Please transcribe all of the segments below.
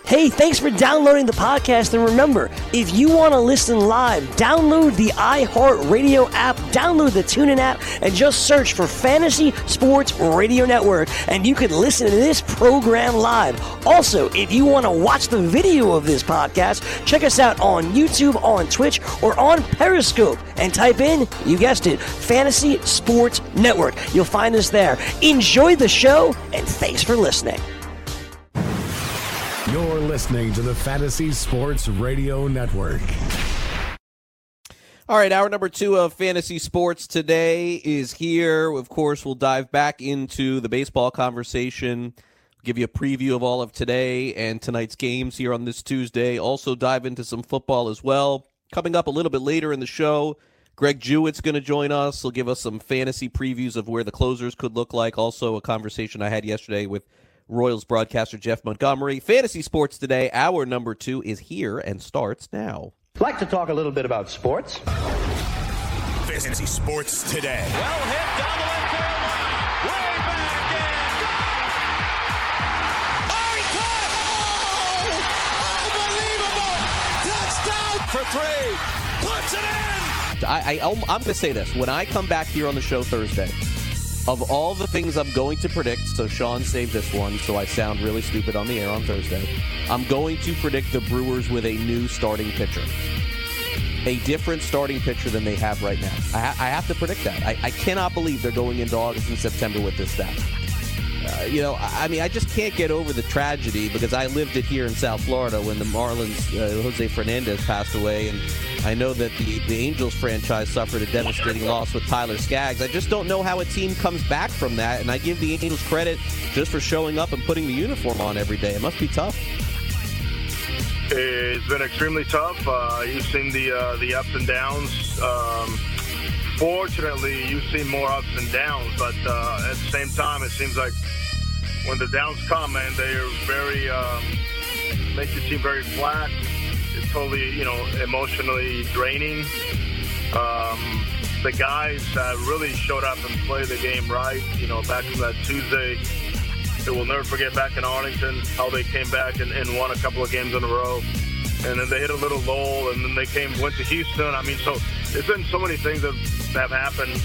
Hey, thanks for downloading the podcast, and remember, if you want to listen live, download the iHeartRadio app, download the TuneIn app, and just search for Fantasy Sports Radio Network, and you can listen to this program live. Also, if you want to watch the video of this podcast, check us out on YouTube, on Twitch, or on Periscope, and type in, you guessed it, Fantasy Sports Network. You'll find us there. Enjoy the show, and thanks for listening. You're listening to the Fantasy Sports Radio Network. All right, hour number 2 of Fantasy Sports today is here. Of course, we'll dive back into the baseball conversation, give you a preview of all of today and tonight's games here on this Tuesday. Also dive into some football as well. Coming up a little bit later in the show, Greg Jewett's going to join us. He'll give us some fantasy previews of where the closers could look like. Also, a conversation I had yesterday with Royals broadcaster Jeff Montgomery. Fantasy Sports today, hour number 2 is here and starts now. I'd like to talk a little bit about sports. Fantasy Sports today. Well hit down the left field line. Way back in. Oh, he caught it! Oh! Unbelievable! Touchdown for 3. Puts it in! I'm going to say this. When I come back here on the show Thursday, of all the things I'm going to predict, so Sean saved this one, so I sound really stupid on the air on Thursday, I'm going to predict the Brewers with a new starting pitcher. A different starting pitcher than they have right now. I have to predict that. I cannot believe they're going into August and September with this staff. I just can't get over the tragedy because I lived it here in South Florida when the Marlins, Jose Fernandez passed away, and I know that the Angels franchise suffered a devastating loss with Tyler Skaggs. I just don't know how a team comes back from that, and I give the Angels credit just for showing up and putting the uniform on every day. It must be tough. It's been extremely tough. You've seen the ups and downs. Fortunately, you've seen more ups and downs, but at the same time, it seems like when the downs come, man, they are very make you seem very flat. It's totally, emotionally draining. The guys really showed up and played the game right. Back from that Tuesday, they will never forget back in Arlington how they came back and won a couple of games in a row. And then they hit a little lull, and then they went to Houston. So there's been so many things that have happened.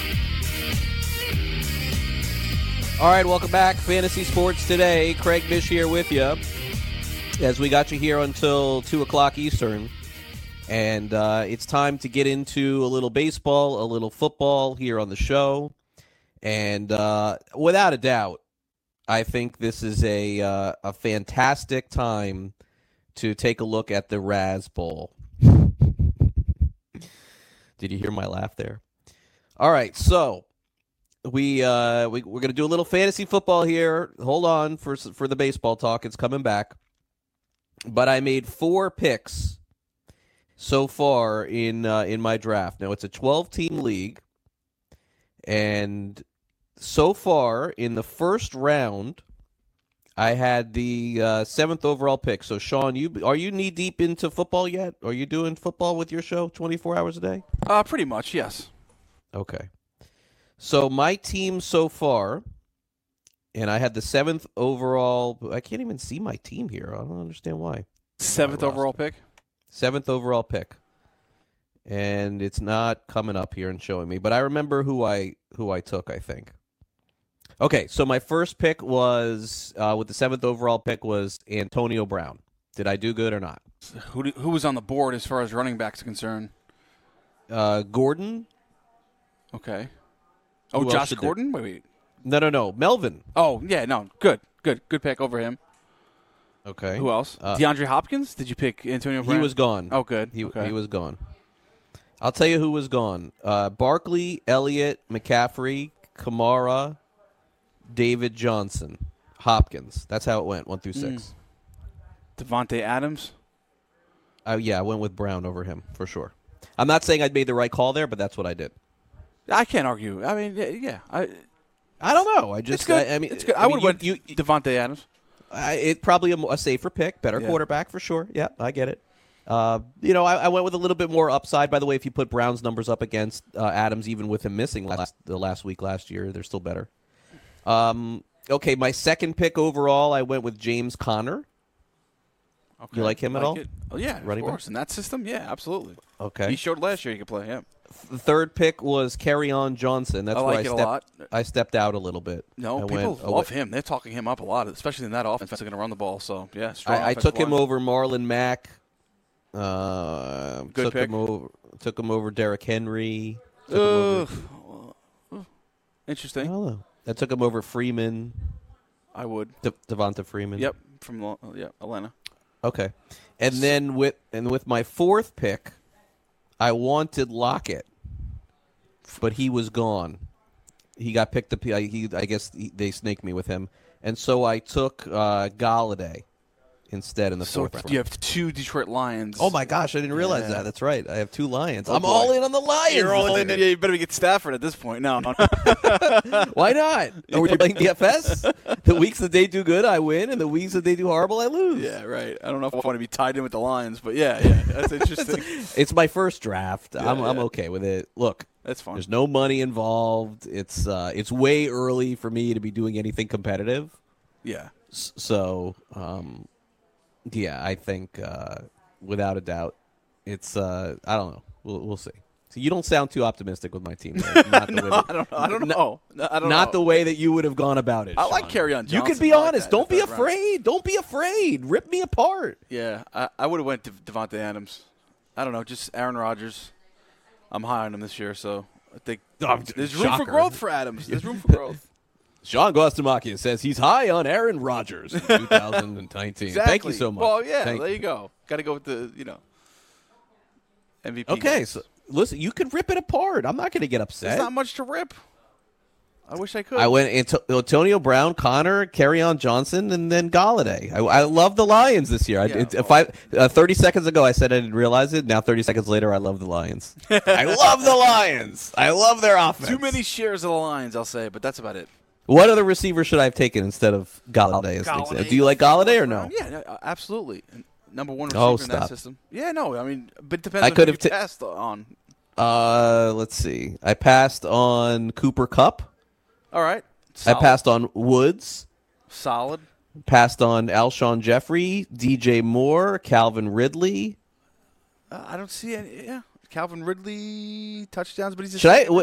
All right, welcome back. Fantasy Sports today. Craig Mish here with you as we got you here until 2 o'clock Eastern. And it's time to get into a little baseball, a little football here on the show. And without a doubt, I think this is a fantastic time to take a look at the Raz Bowl. Did you hear my laugh there? All right, so we're going to do a little fantasy football here. Hold on for the baseball talk. It's coming back. But I made 4 picks so far in my draft. Now, it's a 12-team league. And so far, in the first round, I had the 7th overall pick. So, Sean, are you knee-deep into football yet? Are you doing football with your show 24 hours a day? Pretty much, yes. Okay. So, my team so far, and I had the 7th overall. I can't even see my team here. I don't understand why. 7th overall pick? 7th overall pick. And it's not coming up here and showing me. But I remember who I took, I think. Okay, so my first pick was, with the 7th overall pick, was Antonio Brown. Did I do good or not? Who was on the board as far as running backs are concerned? Gordon. Okay. Oh, Josh Gordon? Wait. No. Melvin. Oh, yeah, no. Good pick over him. Okay. Who else? DeAndre Hopkins? Did you pick Antonio Brown? He was gone. Oh, good. He was gone. I'll tell you who was gone. Barkley, Elliott, McCaffrey, Kamara, David Johnson, Hopkins. That's how it went, 1 through 6. Devontae Adams? Yeah, I went with Brown over him, for sure. I'm not saying I made the right call there, but that's what I did. I can't argue. I mean, yeah. I don't know. It's good. It's good. I would went Devontae Adams. It's probably a safer pick, better quarterback for sure. Yeah, I get it. I went with a little bit more upside. By the way, if you put Brown's numbers up against Adams, even with him missing the last week last year, they're still better. Okay, my second pick overall, I went with James Conner. Okay. You like him at all? Oh, yeah, running of course. back? In that system, yeah, absolutely. Okay. He showed last year he could play, yeah. The third pick was Kerryon Johnson. That's I where like it a lot. I stepped out a little bit. No, people love him. They're talking him up a lot, especially in that offense. They're going to run the ball. So, yeah, strong I took him over Marlon Mack. Good took pick. Took him over Derrick Henry. Interesting. I don't know. I took him over Freeman. I would. Devonta Freeman. Yep, from Atlanta. Okay. And then with my fourth pick, I wanted Lockett, but he was gone. He got picked up. I guess they snaked me with him, and so I took Galladay instead in the fourth round. You have 2 Detroit Lions. Oh my gosh, I didn't realize that. That's right. I have 2 Lions. I'm all in on the Lions. You're all in. Yeah, you better get Stafford at this point. No. Why not? Are we playing DFS? The weeks that they do good, I win, and the weeks that they do horrible, I lose. Yeah, right. I don't know if I want to be tied in with the Lions, but yeah, that's interesting. It's my first draft. I'm okay with it. Look, that's fine. There's no money involved. It's way early for me to be doing anything competitive. Yeah. So, yeah, I think without a doubt, it's I don't know. We'll see. So you don't sound too optimistic with my team. Not the I don't know. Not the way that you would have gone about it. I like Kerryon Johnson. You can be honest. Don't be afraid. Don't be afraid. Rip me apart. Yeah, I would have went to Devontae Adams. I don't know, just Aaron Rodgers. I'm high on him this year, so I think there's room for growth for Adams. There's room for growth. Sean Gostamakian says he's high on Aaron Rodgers in 2019. Exactly. Thank you so much. Well, yeah, there you go. Got to go with the MVP. Okay, guys. so listen, you can rip it apart. I'm not going to get upset. There's not much to rip. I wish I could. I went Antonio Brown, Connor, Kerryon Johnson, and then Galladay. I love the Lions this year. 30 seconds ago, I said I didn't realize it. Now, 30 seconds later, I love the Lions. I love the Lions. I love their offense. Too many shares of the Lions, I'll say, but that's about it. What other receiver should I have taken instead of Galladay? As an example? Do you like Galladay or no? Yeah, absolutely. Number 1 receiver in that system. Yeah, no, I mean, but it depends on who you passed on. Let's see. I passed on Cooper Kupp. All right. Solid. I passed on Woods. Solid. Passed on Alshon Jeffrey, DJ Moore, Calvin Ridley. I don't see any. Yeah, Calvin Ridley touchdowns, but he's a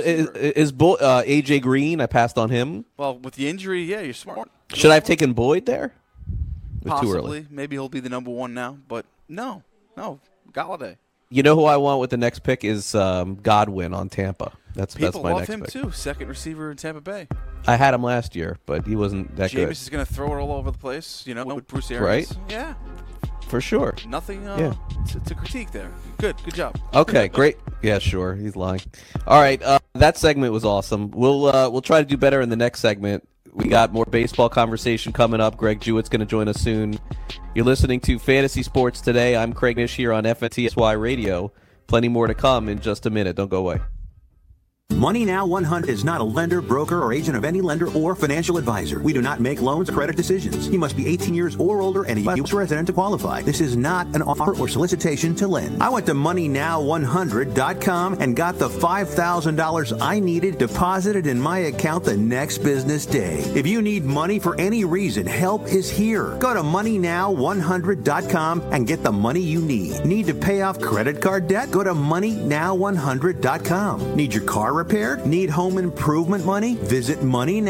is AJ Green? I passed on him. Well, with the injury, yeah, you're smart. Should I have taken Boyd there? Possibly. Too early. Maybe he'll be the number 1 now, but no, Galladay. You know who I want with the next pick is Godwin on Tampa. That's my next pick. People love him too. Second receiver in Tampa Bay. I had him last year, but he wasn't that good. Jameis is going to throw it all over the place, with Bruce Arians. Right? Yeah. For sure. Nothing to critique there. Good job. Okay, great. Yeah, sure. He's lying. All right, that segment was awesome. We'll try to do better in the next segment. We got more baseball conversation coming up. Greg Jewett's going to join us soon. You're listening to Fantasy Sports Today. I'm Craig Mish here on FNTSY Radio. Plenty more to come in just a minute. Don't go away. Money Now 100 is not a lender, broker, or agent of any lender or financial advisor. We do not make loans or credit decisions. You must be 18 years or older and a U.S. resident to qualify. This is not an offer or solicitation to lend. I went to MoneyNow100.com and got the $5,000 I needed deposited in my account the next business day. If you need money for any reason, help is here. Go to MoneyNow100.com and get the money you need. Need to pay off credit card debt? Go to MoneyNow100.com. Need your car repaired? Need home improvement money? Visit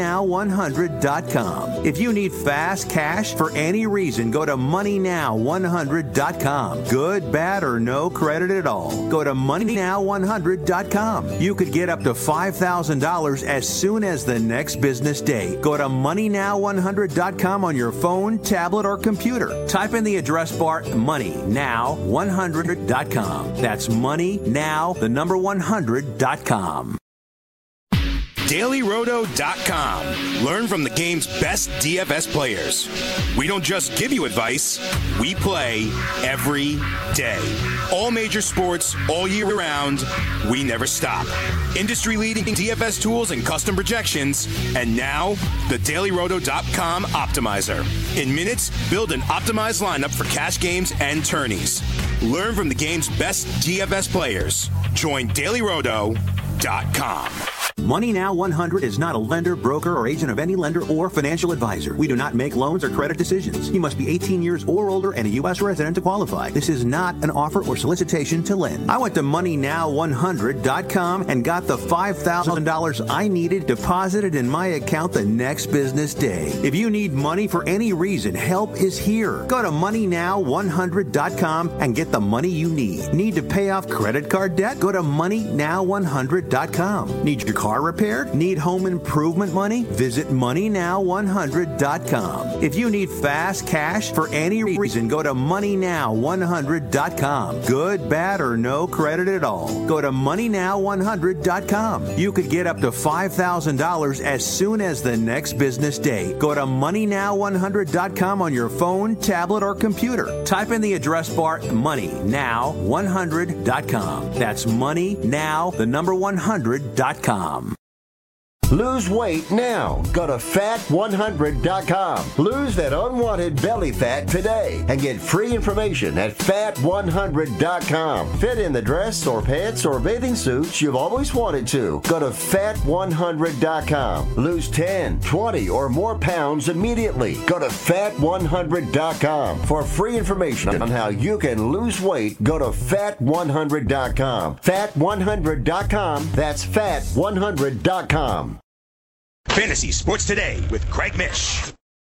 MoneyNow100.com. If you need fast cash for any reason, go to MoneyNow100.com. Good, bad, or no credit at all. Go to MoneyNow100.com. You could get up to $5,000 as soon as the next business day. Go to MoneyNow100.com on your phone, tablet, or computer. Type in the address bar MoneyNow100.com. That's MoneyNow100.com. DailyRoto.com. Learn from the game's best DFS players. We don't just give you advice, we play every day. All major sports, all year round, we never stop. Industry-leading DFS tools and custom projections, and now, the DailyRoto.com Optimizer. In minutes, build an optimized lineup for cash games and tourneys. Learn from the game's best DFS players. Join DailyRoto.com. Money Now 100 is not a lender, broker, or agent of any lender or financial advisor. We do not make loans or credit decisions. You must be 18 years or older and a U.S. resident to qualify. This is not an offer or solicitation to lend. I went to MoneyNow100.com and got the $5,000 I needed deposited in my account the next business day. If you need money for any reason, help is here. Go to MoneyNow100.com and get the money you need. Need to pay off credit card debt? Go to MoneyNow100.com. Need your car repaired? Need home improvement money? Visit MoneyNow100.com. If you need fast cash for any reason, go to MoneyNow100.com. Good, bad, or no credit at all. Go to MoneyNow100.com. You could get up to $5,000 as soon as the next business day. Go to MoneyNow100.com on your phone, tablet, or computer. Type in the address bar MoneyNow100.com. That's MoneyNow100.com. Lose weight now. Go to fat100.com. Lose that unwanted belly fat today and get free information at fat100.com. Fit in the dress or pants or bathing suits you've always wanted to. Go to fat100.com. Lose 10, 20, or more pounds immediately. Go to fat100.com. For free information on how you can lose weight, go to fat100.com. Fat100.com. That's fat100.com. Fantasy Sports Today with Craig Mish.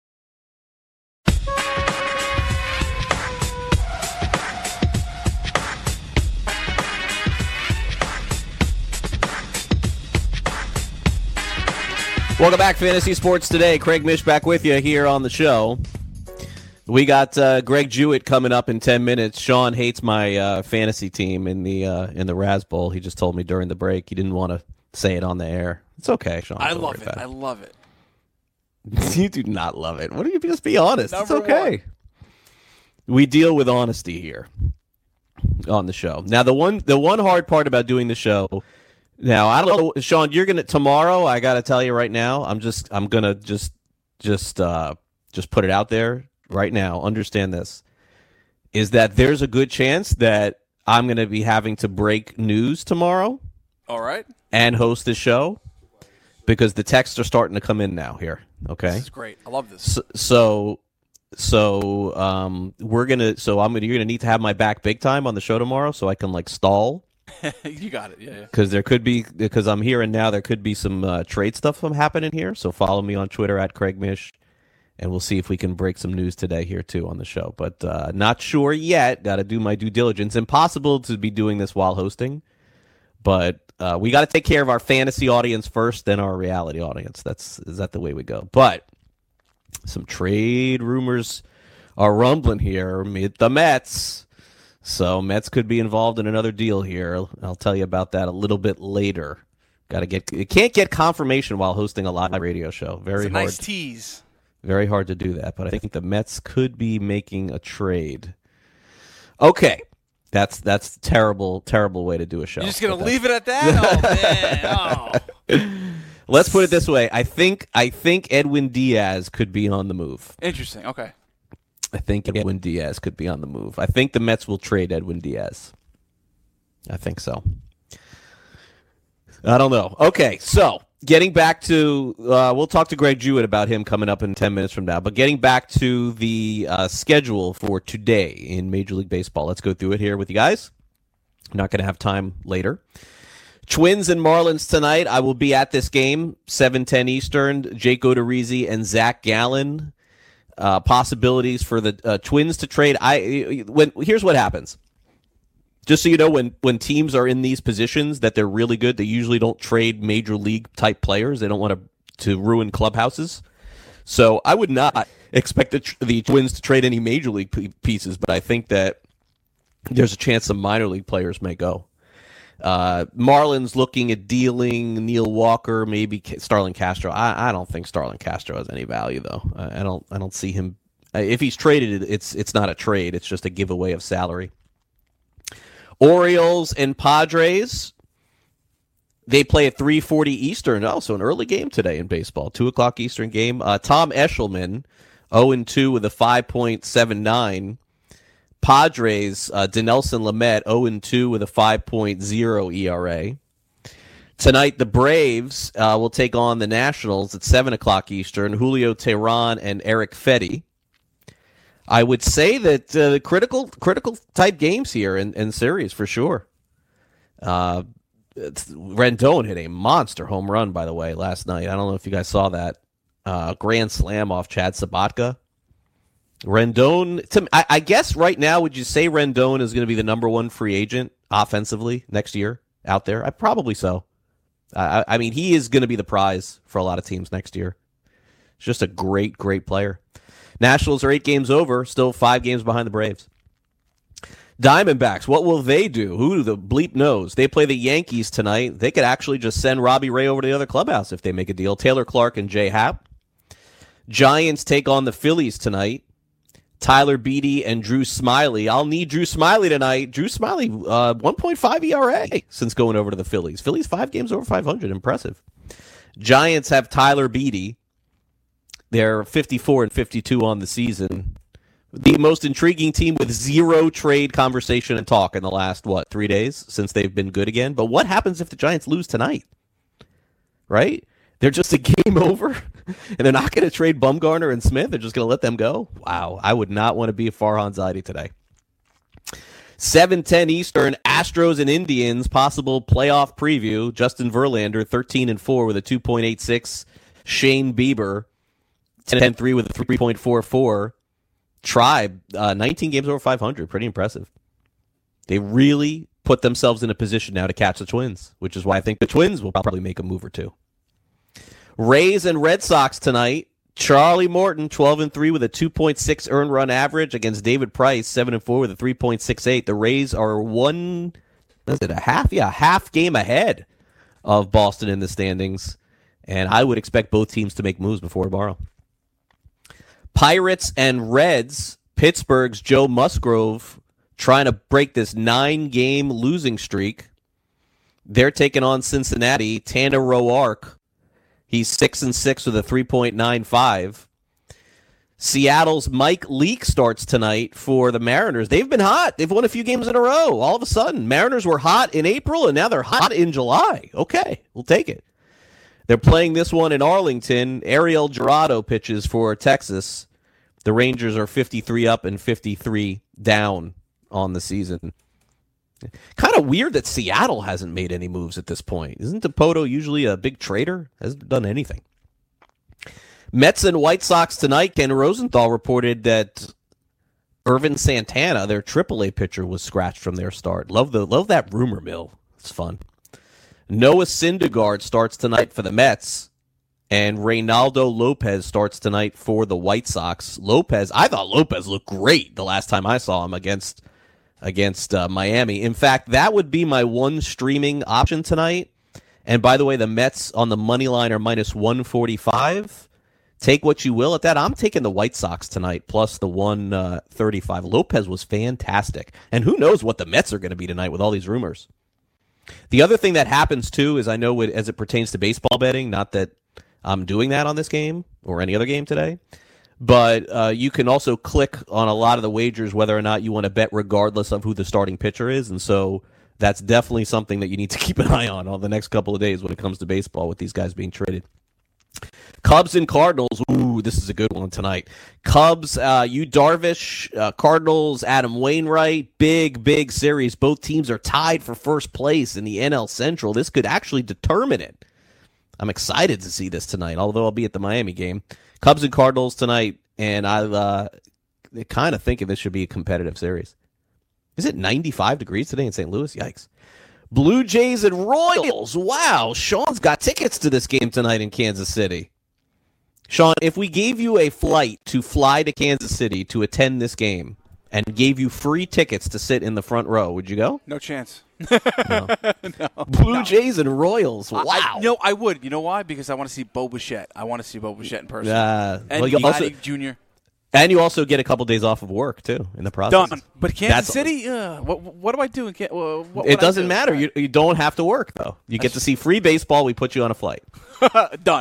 Welcome back, Fantasy Sports Today. Craig Mish back with you here on the show. We got Greg Jewett coming up in 10 minutes. Sean hates my fantasy team in the Raz Bowl. He just told me during the break he didn't want to say it on the air. It's okay, Sean. I love it. I love it. You do not love it. What do you just be honest? It's okay. We deal with honesty here on the show. Now, the one hard part about doing the show. Now, I don't know, Sean. You're gonna tomorrow. I got to tell you right now. I'm gonna just put it out there right now. Understand this is that there's a good chance that I'm gonna be having to break news tomorrow. All right. And host the show because the texts are starting to come in now here. Okay. This is great. I love this. So you're gonna need to have my back big time on the show tomorrow so I can stall. You got it. Yeah. Because I'm here and now there could be some trade stuff happening here. So follow me on Twitter at Craig Mish, and we'll see if we can break some news today here too on the show. But not sure yet. Got to do my due diligence. Impossible to be doing this while hosting, but we got to take care of our fantasy audience first, then our reality audience. Is that the way we go? But some trade rumors are rumbling here amid the Mets. So Mets could be involved in another deal here. I'll tell you about that a little bit later. You can't get confirmation while hosting a live radio show. Very hard. Nice tease. Very hard to do that, but I think the Mets could be making a trade. Okay. That's a terrible way to do a show. You're just going to leave it at that? Oh, man. Let's put it this way. I think Edwin Diaz could be on the move. Interesting. Okay. I think Edwin Diaz could be on the move. I think the Mets will trade Edwin Diaz. I think so. I don't know. Okay, so getting back to we'll talk to Greg Jewett about him coming up in 10 minutes from now. But getting back to the schedule for today in Major League Baseball. Let's go through it here with you guys. I'm not going to have time later. Twins and Marlins tonight. I will be at this game, 7:10 Eastern. Jake Odorizzi and Zach Gallen. Possibilities for the Twins to trade. Here's what happens. Just so you know, when teams are in these positions that they're really good, they usually don't trade major league type players. They don't want to ruin clubhouses. So I would not expect the Twins to trade any major league pieces, but I think that there's a chance some minor league players may go. Marlins looking at dealing Neil Walker, maybe Starlin Castro. I don't think Starlin Castro has any value though. I don't see him. If he's traded, it's not a trade. It's just a giveaway of salary. Orioles and Padres. They play at 3:40 Eastern. Also an early game today in baseball. 2:00 Eastern game. Tom Eshelman, 0-2 with a 5.79. Padres, Dinelson Lamet, 0-2 with a 5.0 ERA. Tonight, the Braves will take on the Nationals at 7 o'clock Eastern. Julio Teheran and Eric Fedde. I would say that the critical type games here in series for sure. Rendon hit a monster home run, by the way, last night. I don't know if you guys saw that. Grand slam off Chad Sabatka. Rendon, I guess right now, would you say Rendon is going to be the number one free agent offensively next year out there? Probably so. I mean, he is going to be the prize for a lot of teams next year. He's just a great, great player. Nationals are 8 games over, still 5 games behind the Braves. Diamondbacks, what will they do? Who the bleep knows? They play the Yankees tonight. They could actually just send Robbie Ray over to the other clubhouse if they make a deal. Taylor Clark and Jay Happ. Giants take on the Phillies tonight. Tyler Beede and Drew Smyly. I'll need Drew Smyly tonight. Drew Smyly, 1.5 ERA since going over to the Phillies. Phillies 5 games over 500. Impressive. Giants have Tyler Beede. They're 54 and 52 on the season. The most intriguing team with 0 trade conversation and talk in the last, 3 days since they've been good again. But what happens if the Giants lose tonight? Right? They're just a game over, and they're not going to trade Bumgarner and Smith. They're just going to let them go? Wow, I would not want to be Farhan Zaidi today. 7:10 Eastern, Astros and Indians, possible playoff preview. Justin Verlander, 13-4 with a 2.86. Shane Bieber, 10-3 with a 3.44. Tribe, 19 games over 500. Pretty impressive. They really put themselves in a position now to catch the Twins, which is why I think the Twins will probably make a move or two. Rays and Red Sox tonight. Charlie Morton, 12-3 with a 2.6 earned run average against David Price, 7-4 with a 3.68. The Rays are a half game ahead of Boston in the standings, and I would expect both teams to make moves before tomorrow. Pirates and Reds. Pittsburgh's Joe Musgrove trying to break this 9-game losing streak. They're taking on Cincinnati. Tanner Roark. He's 6-6 with a 3.95. Seattle's Mike Leake starts tonight for the Mariners. They've been hot. They've won a few games in a row. All of a sudden, Mariners were hot in April, and now they're hot in July. Okay, we'll take it. They're playing this one in Arlington. Ariel Jurado pitches for Texas. The Rangers are 53 up and 53 down on the season. Kind of weird that Seattle hasn't made any moves at this point. Isn't Dipoto usually a big trader? Hasn't done anything. Mets and White Sox tonight. Ken Rosenthal reported that Irvin Santana, their AAA pitcher, was scratched from their start. Love that rumor mill. It's fun. Noah Syndergaard starts tonight for the Mets, and Reynaldo Lopez starts tonight for the White Sox. I thought Lopez looked great the last time I saw him against Miami. In fact, that would be my one streaming option tonight. And by the way, the Mets on the money line are minus 145. Take what you will at that. I'm taking the White Sox tonight plus the 135. Lopez was fantastic. And who knows what the Mets are going to be tonight with all these rumors. The other thing that happens, too, is I know as it pertains to baseball betting, not that I'm doing that on this game or any other game today, but you can also click on a lot of the wagers whether or not you want to bet regardless of who the starting pitcher is. And so that's definitely something that you need to keep an eye on the next couple of days when it comes to baseball with these guys being traded. Cubs and Cardinals. Ooh, this is a good one tonight. Cubs, Yu Darvish, Cardinals, Adam Wainwright. Big series. Both teams are tied for first place in the NL Central. This could actually determine it. I'm excited to see this tonight, although I'll be at the Miami game. Cubs and Cardinals tonight, and I kind of thinking this should be a competitive series. Is it 95 degrees today in St. Louis? Yikes. Blue Jays and Royals. Wow, Sean's got tickets to this game tonight in Kansas City. Sean, if we gave you a flight to fly to Kansas City to attend this game and gave you free tickets to sit in the front row, would you go? No chance. No. Blue Jays and Royals. Wow. I would. You know why? Because I want to see Bo Bichette. I want to see Bo Bichette in person. And Jr. And you also get a couple days off of work, too, in the process. Done. But Kansas City, what do I do? It doesn't matter. You don't have to work, though. You get to see free baseball. We put you on a flight. Done.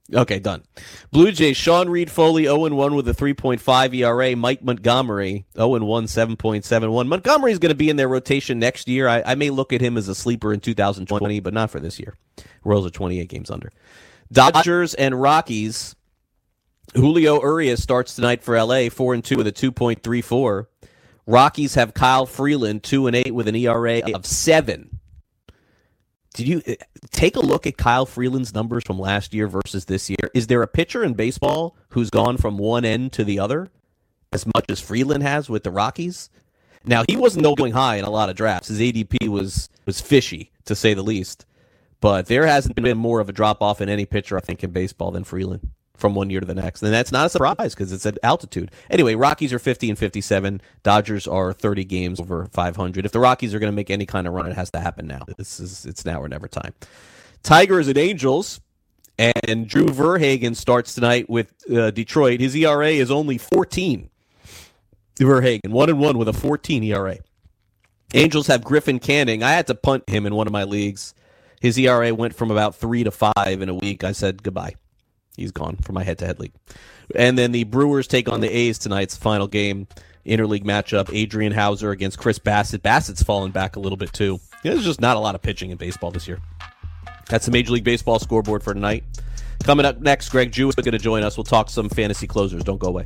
Okay, done. Blue Jays, Sean Reed-Foley, 0-1 with a 3.5 ERA. Mike Montgomery, 0-1, 7.71. Montgomery's going to be in their rotation next year. I may look at him as a sleeper in 2020, but not for this year. Royals are 28 games under. Dodgers and Rockies. Julio Urias starts tonight for LA, 4-2 with a 2.34. Rockies have Kyle Freeland, 2-8 with an ERA of 7. Did you take a look at Kyle Freeland's numbers from last year versus this year? Is there a pitcher in baseball who's gone from one end to the other as much as Freeland has with the Rockies? Now, he wasn't going high in a lot of drafts. His ADP was fishy, to say the least. But there hasn't been more of a drop-off in any pitcher, I think, in baseball than Freeland from one year to the next. And that's not a surprise because it's at altitude. Anyway, Rockies are 50-57. Dodgers are 30 games over 500. If the Rockies are going to make any kind of run, it has to happen now. It's now or never time. Tigers and Angels, and Drew Verhagen starts tonight with Detroit. His ERA is only 14. Verhagen, 1-1 with a 14 ERA. Angels have Griffin Canning. I had to punt him in one of my leagues. His ERA went from about 3 to 5 in a week. I said goodbye. He's gone for my head-to-head league. And then the Brewers take on the A's tonight's final game, interleague matchup. Adrian Hauser against Chris Bassett. Bassett's fallen back a little bit, too. There's just not a lot of pitching in baseball this year. That's the Major League Baseball scoreboard for tonight. Coming up next, Greg Jewett is going to join us. We'll talk some fantasy closers. Don't go away.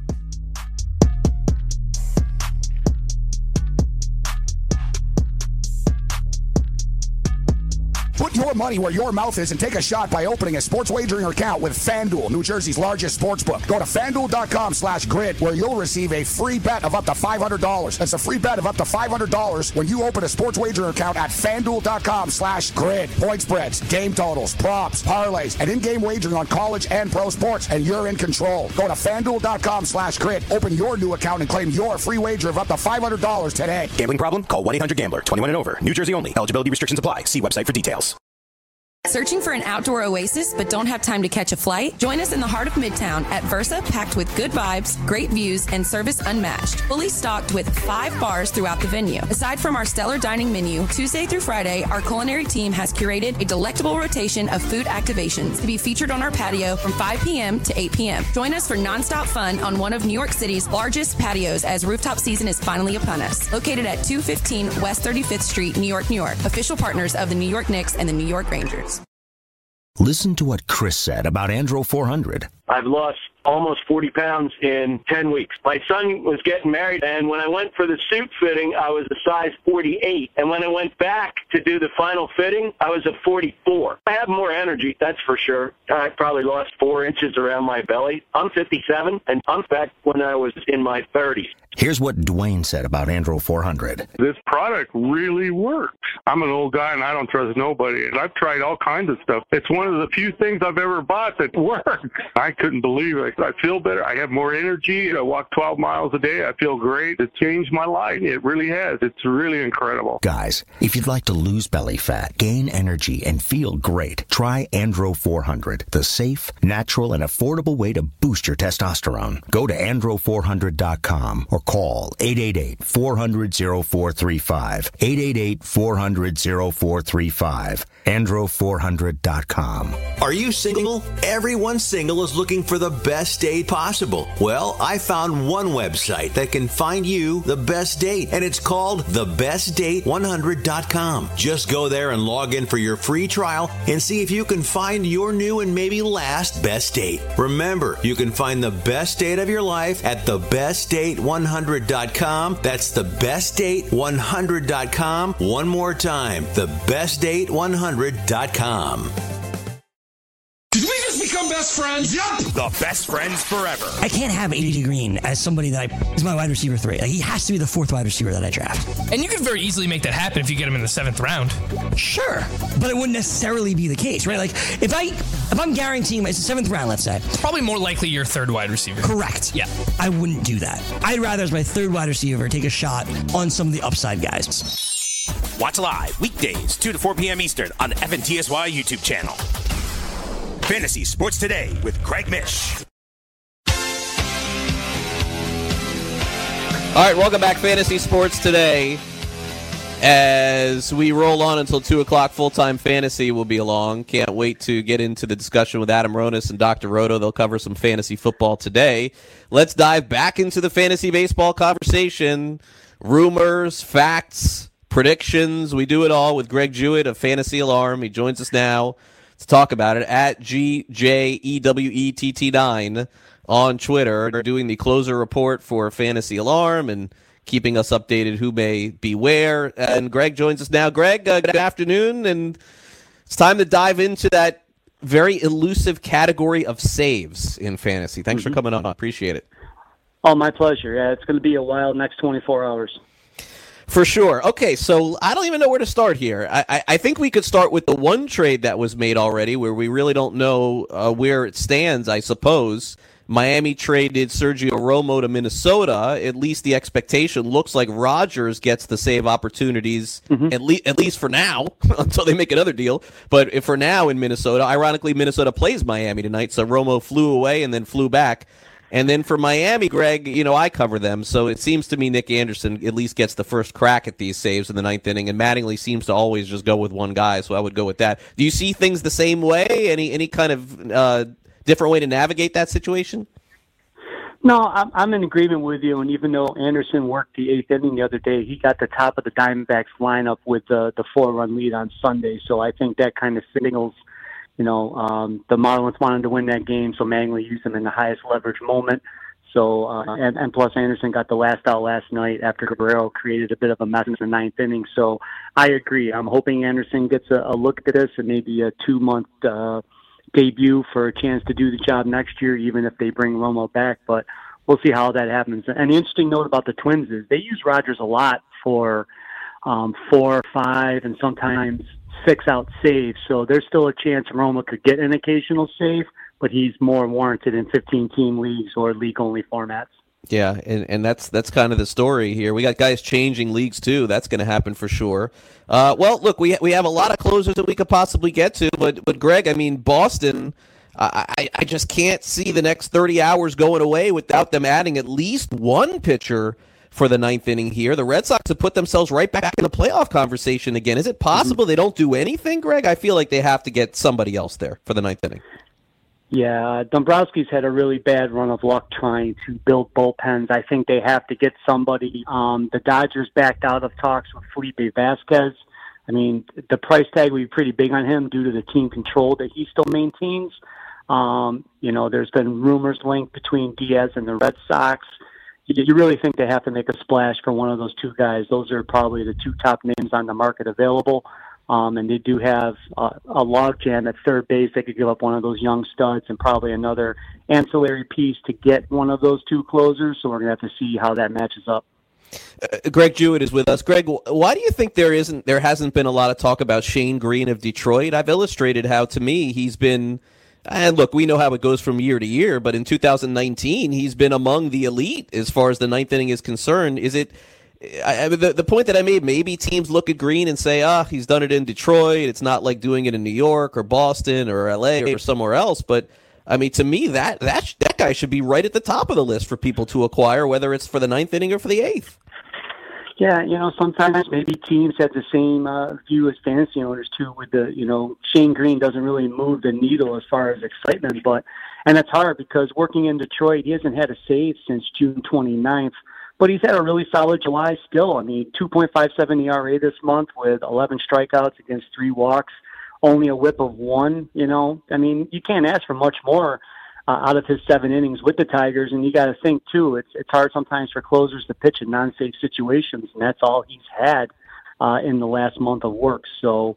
Put your money where your mouth is and take a shot by opening a sports wagering account with FanDuel, New Jersey's largest sportsbook. Go to FanDuel.com/grid where you'll receive a free bet of up to $500. That's a free bet of up to $500 when you open a sports wagering account at FanDuel.com/grid. Point spreads, game totals, props, parlays, and in-game wagering on college and pro sports, and you're in control. Go to FanDuel.com/grid. Open your new account and claim your free wager of up to $500 today. Gambling problem? Call 1-800-GAMBLER. 21 and over. New Jersey only. Eligibility restrictions apply. See website for details. Searching for an outdoor oasis but don't have time to catch a flight? Join us in the heart of Midtown at Versa, packed with good vibes, great views, and service unmatched. Fully stocked with 5 bars throughout the venue. Aside from our stellar dining menu, Tuesday through Friday, our culinary team has curated a delectable rotation of food activations to be featured on our patio from 5 p.m. to 8 p.m. Join us for nonstop fun on one of New York City's largest patios as rooftop season is finally upon us. Located at 215 West 35th Street, New York, New York. Official partners of the New York Knicks and the New York Rangers. Listen to what Chris said about Andro 400. I've lost almost 40 pounds in 10 weeks. My son was getting married, and when I went for the suit fitting, I was a size 48. And when I went back to do the final fitting, I was a 44. I have more energy, that's for sure. I probably lost 4 inches around my belly. I'm 57, and I'm back when I was in my 30s. Here's what Dwayne said about Andro 400. This product really works. I'm an old guy, and I don't trust nobody. And I've tried all kinds of stuff. It's one of the few things I've ever bought that works. I couldn't believe it. I feel better. I have more energy. I walk 12 miles a day. I feel great. It changed my life. It really has. It's really incredible. Guys, if you'd like to lose belly fat, gain energy, and feel great, try Andro 400, the safe, natural, and affordable way to boost your testosterone. Go to andro400.com or call 888-400-0435. 888-400-0435. andro400.com. Are you single? Everyone single is looking for the best date possible. Well, I found one website that can find you the best date, and it's called thebestdate100.com. Just go there and log in for your free trial and see if you can find your new and maybe last best date. Remember, you can find the best date of your life at thebestdate100.com. That's thebestdate100.com. One more time, thebestdate100.com. Did we just become best friends? Yup! The best friends forever. I can't have AJ Green as somebody that is my wide receiver 3. Like, he has to be the 4th wide receiver that I draft. And you can very easily make that happen if you get him in the 7th round. Sure, but it wouldn't necessarily be the case, right? Like, if I'm guaranteeing it's the 7th round, let's say. Probably more likely your 3rd wide receiver. Correct. Yeah. I wouldn't do that. I'd rather, as my 3rd wide receiver, take a shot on some of the upside guys. Watch live weekdays 2 to 4 p.m. Eastern on FNTSY YouTube channel. Fantasy Sports Today with Craig Mish. All right, welcome back, Fantasy Sports Today. As we roll on until 2 o'clock, Full-Time Fantasy will be along. Can't wait to get into the discussion with Adam Ronis and Dr. Roto. They'll cover some fantasy football today. Let's dive back into the fantasy baseball conversation. Rumors, facts, predictions. We do it all with Greg Jewett of Fantasy Alarm. He joins us now to talk about it at GJEWETT9 on Twitter. They're doing the closer report for Fantasy Alarm and keeping us updated who may be where. And Greg joins us now. Greg, good afternoon, and it's time to dive into that very elusive category of saves in fantasy. Thanks for coming on. I appreciate it. Oh, my pleasure. Yeah, it's going to be a wild next 24 hours. For sure. Okay, so I don't even know where to start here. I think we could start with the one trade that was made already where we really don't know where it stands, I suppose. Miami traded Sergio Romo to Minnesota. At least the expectation looks like Rodgers gets the save opportunities, at least for now, until they make another deal. But if for now in Minnesota, ironically, Minnesota plays Miami tonight, so Romo flew away and then flew back. And then for Miami, Greg, I cover them, so it seems to me Nick Anderson at least gets the first crack at these saves in the ninth inning, and Mattingly seems to always just go with one guy, so I would go with that. Do you see things the same way? Any kind of different way to navigate that situation? No, I'm in agreement with you. And even though Anderson worked the eighth inning the other day, he got the top of the Diamondbacks lineup with the 4-run lead on Sunday. So I think that kind of signals, the Marlins wanted to win that game, so Mattingly used him in the highest leverage moment. So and plus Anderson got the last out last night after Cabrera created a bit of a mess in the ninth inning. So I agree. I'm hoping Anderson gets a look at this and maybe a 2-month debut for a chance to do the job next year, even if they bring Romo back. But we'll see how that happens. And the interesting note about the Twins is they use Rodgers a lot for 4, 5, and sometimes 6-out saves. So there's still a chance Romo could get an occasional save, but he's more warranted in 15-team leagues or league-only formats. Yeah, and that's kind of the story here. We got guys changing leagues too. That's going to happen for sure. Well, look, we have a lot of closers that we could possibly get to, but Greg, I mean, Boston, I just can't see the next 30 hours going away without them adding at least one pitcher for the ninth inning here. The Red Sox have put themselves right back in the playoff conversation again. Is it possible they don't do anything, Greg? I feel like they have to get somebody else there for the ninth inning. Yeah, Dombrowski's had a really bad run of luck trying to build bullpens. I think they have to get somebody. The Dodgers backed out of talks with Felipe Vasquez. I mean, the price tag would be pretty big on him due to the team control that he still maintains. There's been rumors linked between Diaz and the Red Sox. You really think they have to make a splash for one of those two guys. Those are probably the two top names on the market available. And they do have a logjam at third base. They could give up one of those young studs and probably another ancillary piece to get one of those two closers. So we're going to have to see how that matches up. Greg Jewett is with us. Greg, why do you think there hasn't been a lot of talk about Shane Green of Detroit? I've illustrated how, to me, he's been, and look, we know how it goes from year to year, but in 2019, he's been among the elite as far as the ninth inning is concerned. Is it? The point that I made, maybe teams look at Green and say, he's done it in Detroit. It's not like doing it in New York or Boston or L.A. or somewhere else. But, I mean, to me, that guy should be right at the top of the list for people to acquire, whether it's for the ninth inning or for the eighth. Yeah, sometimes maybe teams have the same view as fantasy owners, too, with Shane Green doesn't really move the needle as far as excitement. And it's hard because working in Detroit, he hasn't had a save since June 29th. But he's had a really solid July still. I mean, 2.57 ERA this month with 11 strikeouts against 3 walks, only a whip of 1, I mean, you can't ask for much more out of his 7 innings with the Tigers. And you got to think, too, it's hard sometimes for closers to pitch in non-safe situations, and that's all he's had in the last month of work. So,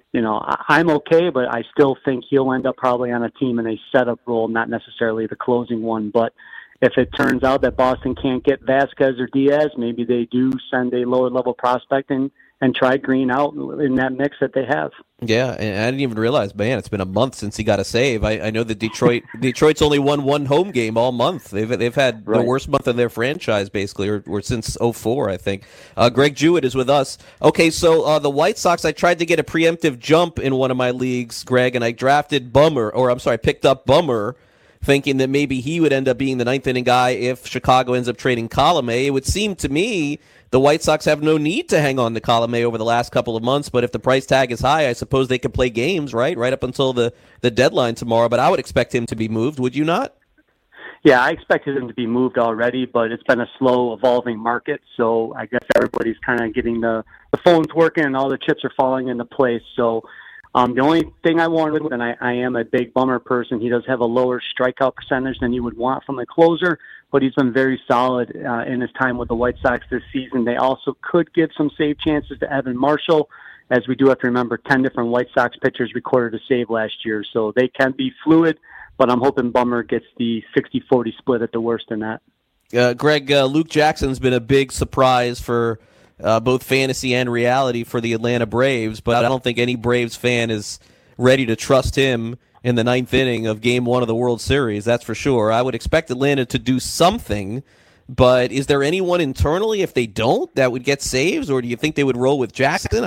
I'm okay, but I still think he'll end up probably on a team in a setup role, not necessarily the closing one. But if it turns out that Boston can't get Vasquez or Diaz, maybe they do send a lower-level prospect and try Green out in that mix that they have. Yeah, and I didn't even realize, man, it's been a month since he got a save. I know that Detroit's only won one home game all month. They've had the worst month of their franchise, basically, or since 2004, I think. Greg Jewett is with us. Okay, so the White Sox, I tried to get a preemptive jump in one of my leagues, Greg, and I picked up Bummer thinking that maybe he would end up being the ninth inning guy if Chicago ends up trading Colomé. It would seem to me the White Sox have no need to hang on to Colomé over the last couple of months, but if the price tag is high, I suppose they could play games, right up until the deadline tomorrow. But I would expect him to be moved, would you not? Yeah, I expected him to be moved already, but it's been a slow evolving market, so I guess everybody's kind of getting the phones working and all the chips are falling into place. So the only thing I wanted, and I am a big Bummer person, he does have a lower strikeout percentage than you would want from a closer, but he's been very solid in his time with the White Sox this season. They also could give some save chances to Evan Marshall, as we do have to remember 10 different White Sox pitchers recorded a save last year, so they can be fluid, but I'm hoping Bummer gets the 60-40 split at the worst in that. Greg, Luke Jackson's been a big surprise for both fantasy and reality for the Atlanta Braves, but I don't think any Braves fan is ready to trust him in the ninth inning of Game 1 of the World Series, that's for sure. I would expect Atlanta to do something, but is there anyone internally, if they don't, that would get saves, or do you think they would roll with Jackson?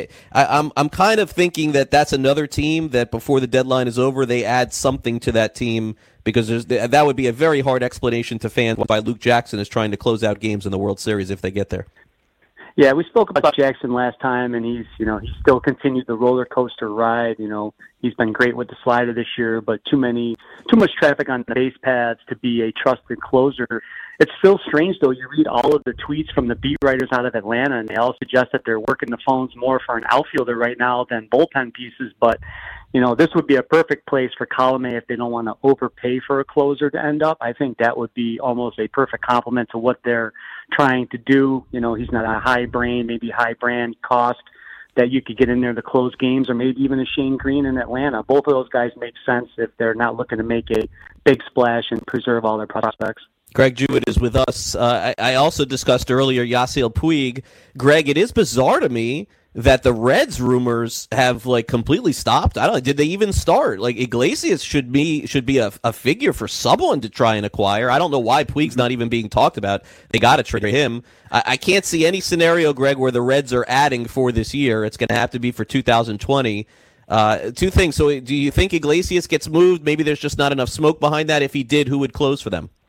I'm kind of thinking that that's another team that before the deadline is over, they add something to that team, because that would be a very hard explanation to fans why Luke Jackson is trying to close out games in the World Series if they get there. Yeah, we spoke about Jackson last time, and he's still continued the roller coaster ride. He's been great with the slider this year, but too much traffic on the base paths to be a trusted closer. It's still strange, though. You read all of the tweets from the beat writers out of Atlanta, and they all suggest that they're working the phones more for an outfielder right now than bullpen pieces. But, this would be a perfect place for Colomé if they don't want to overpay for a closer to end up. I think that would be almost a perfect complement to what they're trying to do. He's not a high brain, maybe high brand cost that you could get in there to close games, or maybe even a Shane Green in Atlanta. Both of those guys make sense if they're not looking to make a big splash and preserve all their prospects. Greg Jewett is with us. I also discussed earlier Yasiel Puig. Greg, it is bizarre to me that the Reds rumors have completely stopped. I don't know. Did they even start? Iglesias should be a figure for someone to try and acquire. I don't know why Puig's not even being talked about. They got to trade him. I can't see any scenario, Greg, where the Reds are adding for this year. It's going to have to be for 2020. Two things. So do you think Iglesias gets moved? Maybe there's just not enough smoke behind that. If he did, who would close for them?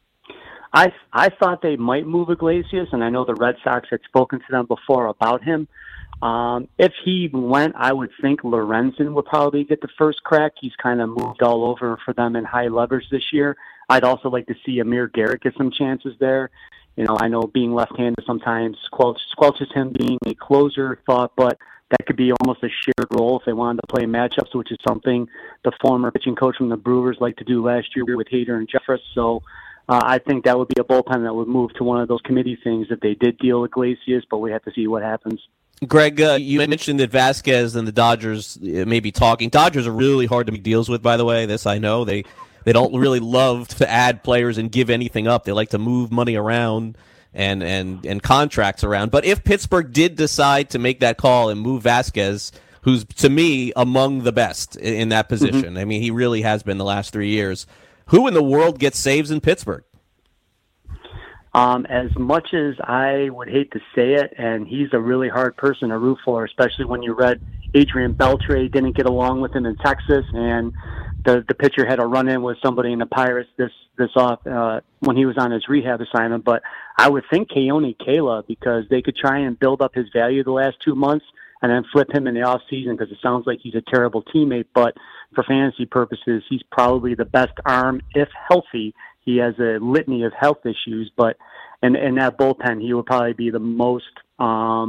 I thought they might move Iglesias, and I know the Red Sox had spoken to them before about him. If he went, I would think Lorenzen would probably get the first crack. He's kind of moved all over for them in high leverage this year. I'd also like to see Amir Garrett get some chances there. I know being left-handed sometimes squelches him being a closer thought, but that could be almost a shared role if they wanted to play matchups, which is something the former pitching coach from the Brewers liked to do last year with Hader and Jeffress. So I think that would be a bullpen that would move to one of those committee things if they did deal Iglesias, but we have to see what happens. Greg, you mentioned that Vasquez and the Dodgers may be talking. Dodgers are really hard to make deals with, by the way. This I know. They don't really love to add players and give anything up. They like to move money around and contracts around. But if Pittsburgh did decide to make that call and move Vasquez, who's, to me, among the best in that position, mm-hmm. I mean, he really has been the last 3 years, who in the world gets saves in Pittsburgh? As much as I would hate to say it, and he's a really hard person to root for, especially when you read Adrian Beltre didn't get along with him in Texas, and the pitcher had a run-in with somebody in the Pirates this off when he was on his rehab assignment. But I would think Keone Kela, because they could try and build up his value the last 2 months and then flip him in the off season, because it sounds like he's a terrible teammate. But for fantasy purposes, he's probably the best arm if healthy. He has a litany of health issues, but in that bullpen, he would probably be the most, high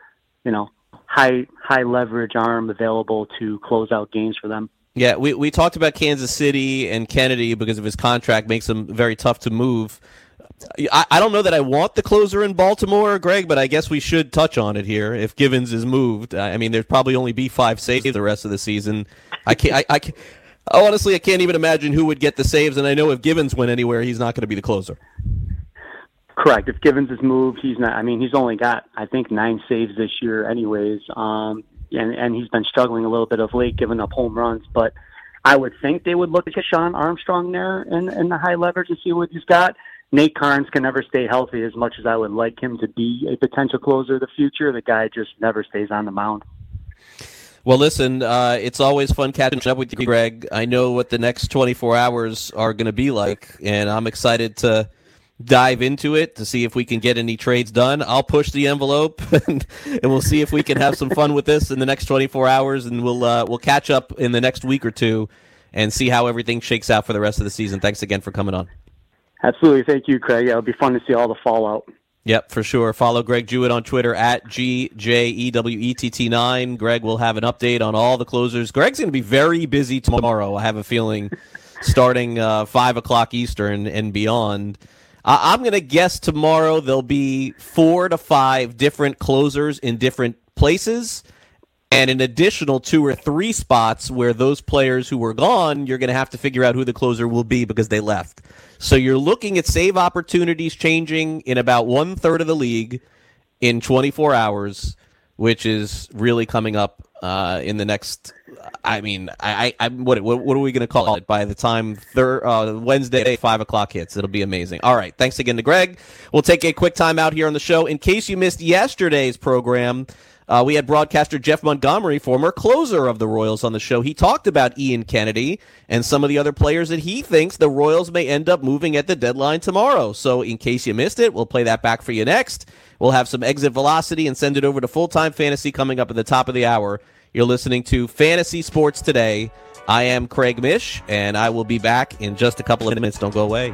leverage arm available to close out games for them. Yeah, we talked about Kansas City and Kennedy because of his contract makes him very tough to move. I don't know that I want the closer in Baltimore, Greg, but I guess we should touch on it here. If Givens is moved, I mean, there'd probably only be 5 saves the rest of the season. Honestly, I can't even imagine who would get the saves, and I know if Givens went anywhere, he's not going to be the closer. Correct. If Givens is moved, he's not. I mean, he's only got, I think, 9 saves this year anyways, and he's been struggling a little bit of late, giving up home runs. But I would think they would look at Sean Armstrong there in the high leverage and see what he's got. Nate Carnes can never stay healthy as much as I would like him to be a potential closer of the future. The guy just never stays on the mound. Well, listen, it's always fun catching up with you, Greg. I know what the next 24 hours are going to be like, and I'm excited to dive into it to see if we can get any trades done. I'll push the envelope, and we'll see if we can have some fun with this in the next 24 hours, and we'll catch up in the next week or two and see how everything shakes out for the rest of the season. Thanks again for coming on. Absolutely. Thank you, Craig. It'll be fun to see all the fallout. Yep, for sure. Follow Greg Jewett on Twitter at GJEWETT9. Greg will have an update on all the closers. Greg's going to be very busy tomorrow, I have a feeling, starting 5 o'clock Eastern and beyond. I'm going to guess tomorrow there'll be 4 to 5 different closers in different places, and an additional 2 or 3 spots where those players who were gone, you're going to have to figure out who the closer will be because they left. So you're looking at save opportunities changing in about 1/3 of the league in 24 hours, which is really coming up in the next. I mean, what are we going to call it by the time Wednesday 5 o'clock hits? It'll be amazing. All right, thanks again to Greg. We'll take a quick time out here on the show. In case you missed yesterday's program, we had broadcaster Jeff Montgomery, former closer of the Royals, on the show. He talked about Ian Kennedy and some of the other players that he thinks the Royals may end up moving at the deadline tomorrow. So in case you missed it, we'll play that back for you next. We'll have some exit velocity and send it over to Full-Time Fantasy coming up at the top of the hour. You're listening to Fantasy Sports Today. I am Craig Mish, and I will be back in just a couple of minutes. Don't go away.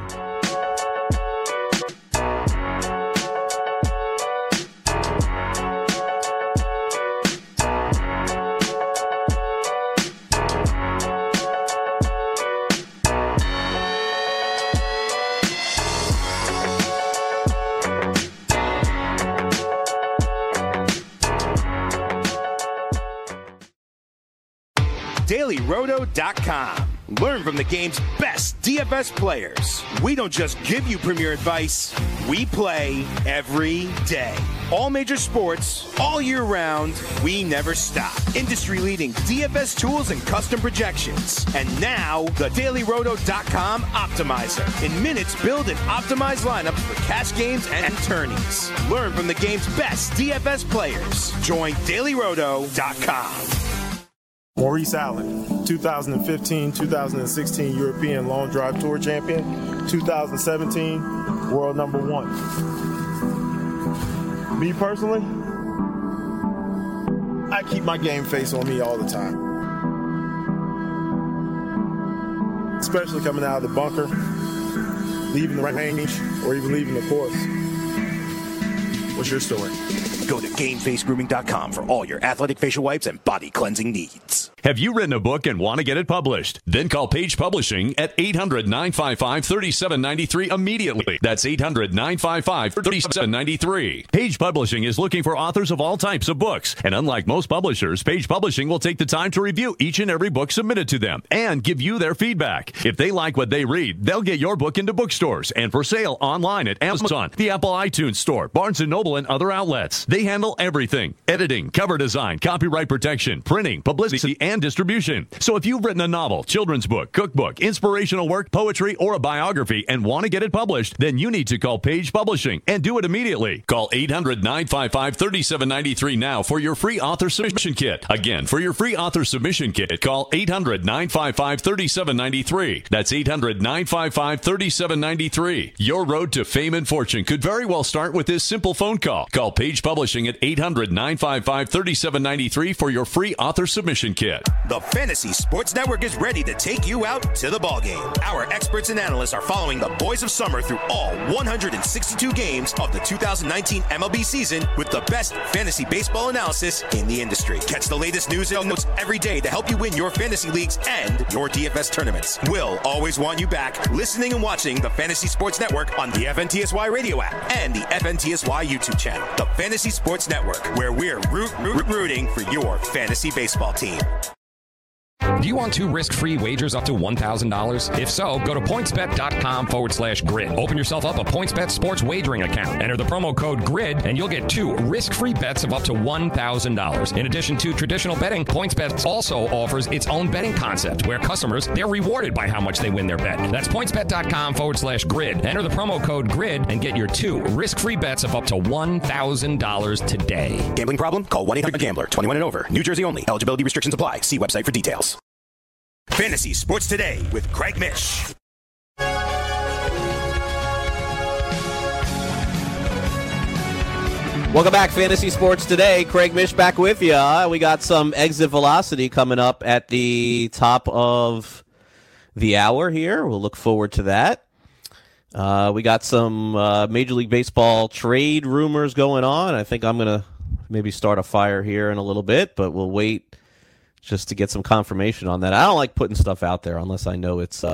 DailyRoto.com. Learn from the game's best DFS players. We don't just give you premier advice, we play every day. All major sports, all year round, we never stop. Industry-leading DFS tools and custom projections. And now, the DailyRoto.com Optimizer. In minutes, build and optimize lineups for cash games and tourneys. Learn from the game's best DFS players. Join DailyRoto.com. Maurice Allen, 2015-2016 European Long Drive Tour champion, 2017 world number 1. Me personally, I keep my game face on me all the time. Especially coming out of the bunker, leaving the range, or even leaving the course. What's your story? Go to GameFaceGrooming.com for all your athletic facial wipes and body cleansing needs. Have you written a book and want to get it published? Then call Page Publishing at 800-955-3793 immediately. That's 800-955-3793. Page Publishing is looking for authors of all types of books. And unlike most publishers, Page Publishing will take the time to review each and every book submitted to them and give you their feedback. If they like what they read, they'll get your book into bookstores and for sale online at Amazon, the Apple iTunes Store, Barnes & Noble, and other outlets. They handle everything: editing, cover design, copyright protection, printing, publicity, and distribution. So if you've written a novel, children's book, cookbook, inspirational work, poetry, or a biography and want to get it published, then you need to call Page Publishing and do it immediately. Call 800-955-3793 now for your free author submission kit. Again, for your free author submission kit, call 800-955-3793. That's 800-955-3793. Your road to fame and fortune could very well start with this simple phone call. Call Page Publishing at 800-955-3793 for your free author submission kit. The Fantasy Sports Network is ready to take you out to the ballgame. Our experts and analysts are following the boys of summer through all 162 games of the 2019 MLB season with the best fantasy baseball analysis in the industry. Catch the latest news and notes every day to help you win your fantasy leagues and your DFS tournaments. We'll always want you back listening and watching the Fantasy Sports Network on the FNTSY radio app and the FNTSY YouTube channel. The Fantasy Sports Network, where we're rooting for your fantasy baseball team. Do you want 2 risk-free wagers up to $1,000? If so, go to pointsbet.com/grid. Open yourself up a PointsBet sports wagering account. Enter the promo code GRID, and you'll get 2 risk-free bets of up to $1,000. In addition to traditional betting, PointsBet also offers its own betting concept where customers, they're rewarded by how much they win their bet. That's pointsbet.com/grid. Enter the promo code GRID and get your 2 risk-free bets of up to $1,000 today. Gambling problem? Call 1-800-GAMBLER. 21 and over. New Jersey only. Eligibility restrictions apply. See website for details. Fantasy Sports Today with Craig Mish. Welcome back, Fantasy Sports Today. Craig Mish back with you. We got some exit velocity coming up at the top of the hour here. We'll look forward to that. We got some Major League Baseball trade rumors going on. I think I'm going to maybe start a fire here in a little bit, but we'll wait just to get some confirmation on that. I don't like putting stuff out there unless I know it's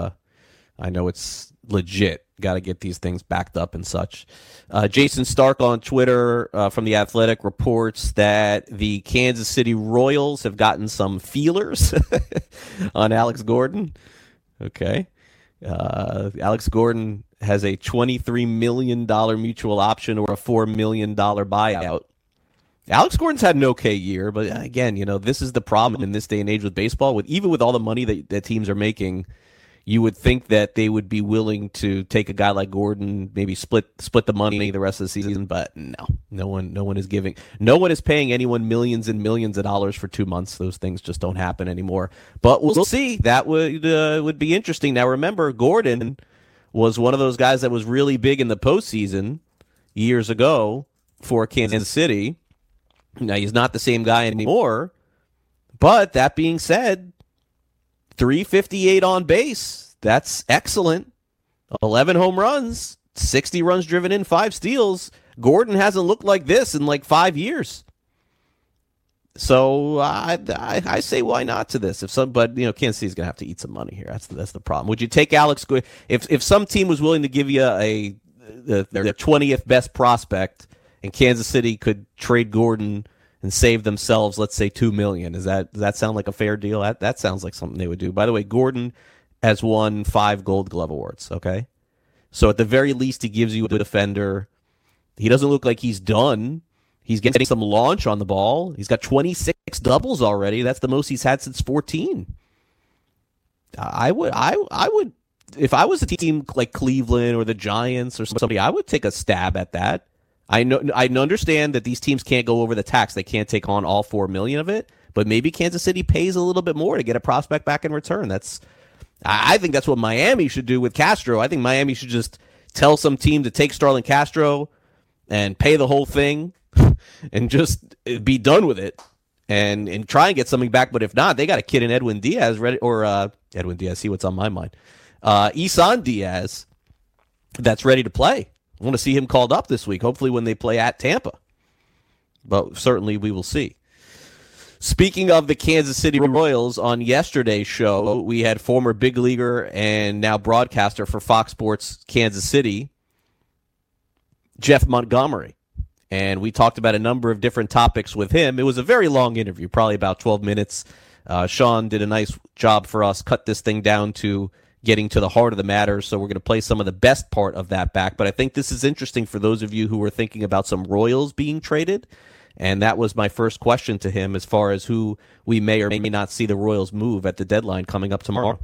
legit. Got to get these things backed up and such. Jason Stark on Twitter from The Athletic reports that the Kansas City Royals have gotten some feelers on Alex Gordon. Okay. Alex Gordon has a $23 million mutual option or a $4 million buyout. Alex Gordon's had an okay year, but again, this is the problem in this day and age with baseball. Even with all the money that teams are making, you would think that they would be willing to take a guy like Gordon, maybe split the money the rest of the season, but no one is paying anyone millions and millions of dollars for 2 months. Those things just don't happen anymore. But we'll see. That would be interesting. Now remember, Gordon was one of those guys that was really big in the postseason years ago for Kansas City. Now, he's not the same guy anymore, but that being said, 358 on base, that's excellent. 11 home runs, 60 runs driven in, 5 steals. Gordon hasn't looked like this in like 5 years. So I say why not to this? But Kansas City's going to have to eat some money here. That's the problem. Would you take Alex Gordon if some team was willing to give you their 20th best prospect? And Kansas City could trade Gordon and save themselves, let's say, $2 million. Does that sound like a fair deal? That sounds like something they would do. By the way, Gordon has won 5 Gold Glove awards. Okay, so at the very least, he gives you a defender. He doesn't look like he's done. He's getting some launch on the ball. He's got 26 doubles already. That's the most he's had since 2014. I would, if I was a team like Cleveland or the Giants or somebody, I would take a stab at that. I understand that these teams can't go over the tax. They can't take on all $4 million of it, but maybe Kansas City pays a little bit more to get a prospect back in return. I think that's what Miami should do with Castro. I think Miami should just tell some team to take Starlin Castro and pay the whole thing and just be done with it and try and get something back. But if not, they got a kid in Edwin Diaz ready, or Edwin Diaz. See what's on my mind. Isan Diaz that's ready to play. I want to see him called up this week, hopefully when they play at Tampa. But certainly we will see. Speaking of the Kansas City Royals, on yesterday's show, we had former big leaguer and now broadcaster for Fox Sports Kansas City, Jeff Montgomery. And we talked about a number of different topics with him. It was a very long interview, probably about 12 minutes. Sean did a nice job for us, cut this thing down to getting to the heart of the matter, so we're going to play some of the best part of that back. But I think this is interesting for those of you who are thinking about some Royals being traded, and that was my first question to him as far as who we may or may not see the Royals move at the deadline coming up tomorrow.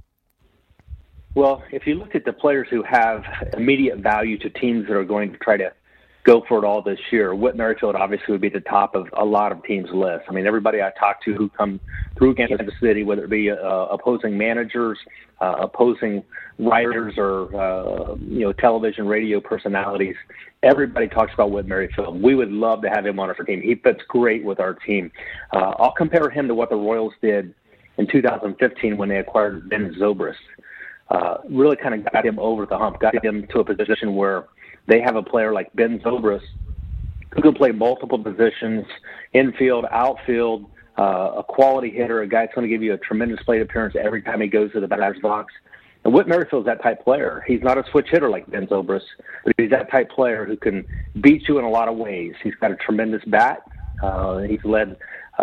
Well, if you look at the players who have immediate value to teams that are going to try to go for it all this year, Whit Merrifield obviously would be at the top of a lot of teams' lists. I mean, everybody I talk to who come through Kansas City, whether it be opposing managers, opposing writers, or television, radio personalities, everybody talks about Whit Merrifield. We would love to have him on our team. He fits great with our team. I'll compare him to what the Royals did in 2015 when they acquired Ben Zobrist. Really kind of got him over the hump, got him to a position where they have a player like Ben Zobrist who can play multiple positions, infield, outfield, a quality hitter, a guy that's going to give you a tremendous plate appearance every time he goes to the batter's box. And Whit Merrifield's that type player. He's not a switch hitter like Ben Zobrist, but he's that type player who can beat you in a lot of ways. He's got a tremendous bat. He's led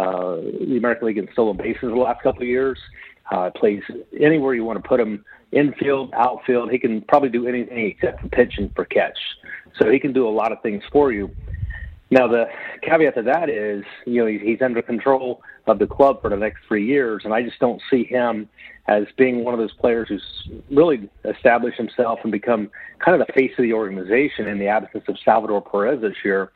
the American League in stolen bases the last couple of years. Plays anywhere you want to put him, infield, outfield. He can probably do anything except for pitching for catch. So he can do a lot of things for you. Now, the caveat to that is, he's under control of the club for the next 3 years, and I just don't see him as being one of those players who's really established himself and become kind of the face of the organization in the absence of Salvador Perez this year.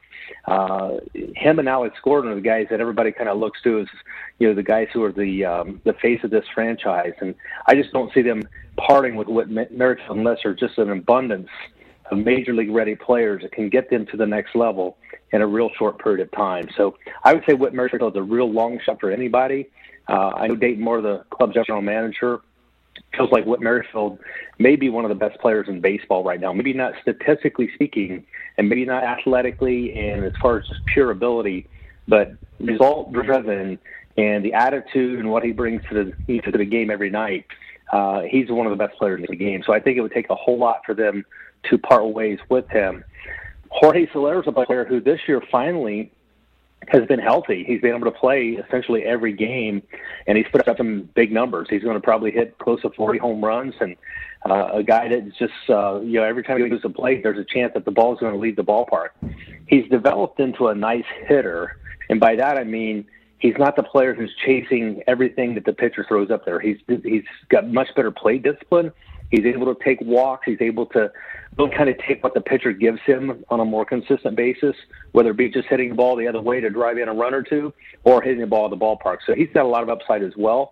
Him and Alex Gordon are the guys that everybody kind of looks to as, the guys who are the face of this franchise, and I just don't see them parting with Whit Merrifield unless there's just an abundance of major league ready players that can get them to the next level in a real short period of time. So I would say Whit Merrifield is a real long shot for anybody. I know Dayton Moore, the club's general manager, feels like Whit Merrifield may be one of the best players in baseball right now. Maybe not statistically speaking, and maybe not athletically and as far as just pure ability, but result-driven and the attitude and what he brings to the game every night. He's one of the best players in the game. So I think it would take a whole lot for them to part ways with him. Jorge Soler is a player who this year finally has been healthy. He's been able to play essentially every game, and he's put up some big numbers. He's going to probably hit close to 40 home runs, and a guy that's just, every time he goes to play, there's a chance that the ball is going to leave the ballpark. He's developed into a nice hitter, and by that I mean he's not the player who's chasing everything that the pitcher throws up there. He's got much better plate discipline. He's able to take walks. He's able to kind of take what the pitcher gives him on a more consistent basis, whether it be just hitting the ball the other way to drive in a run or two or hitting the ball at the ballpark. So he's got a lot of upside as well.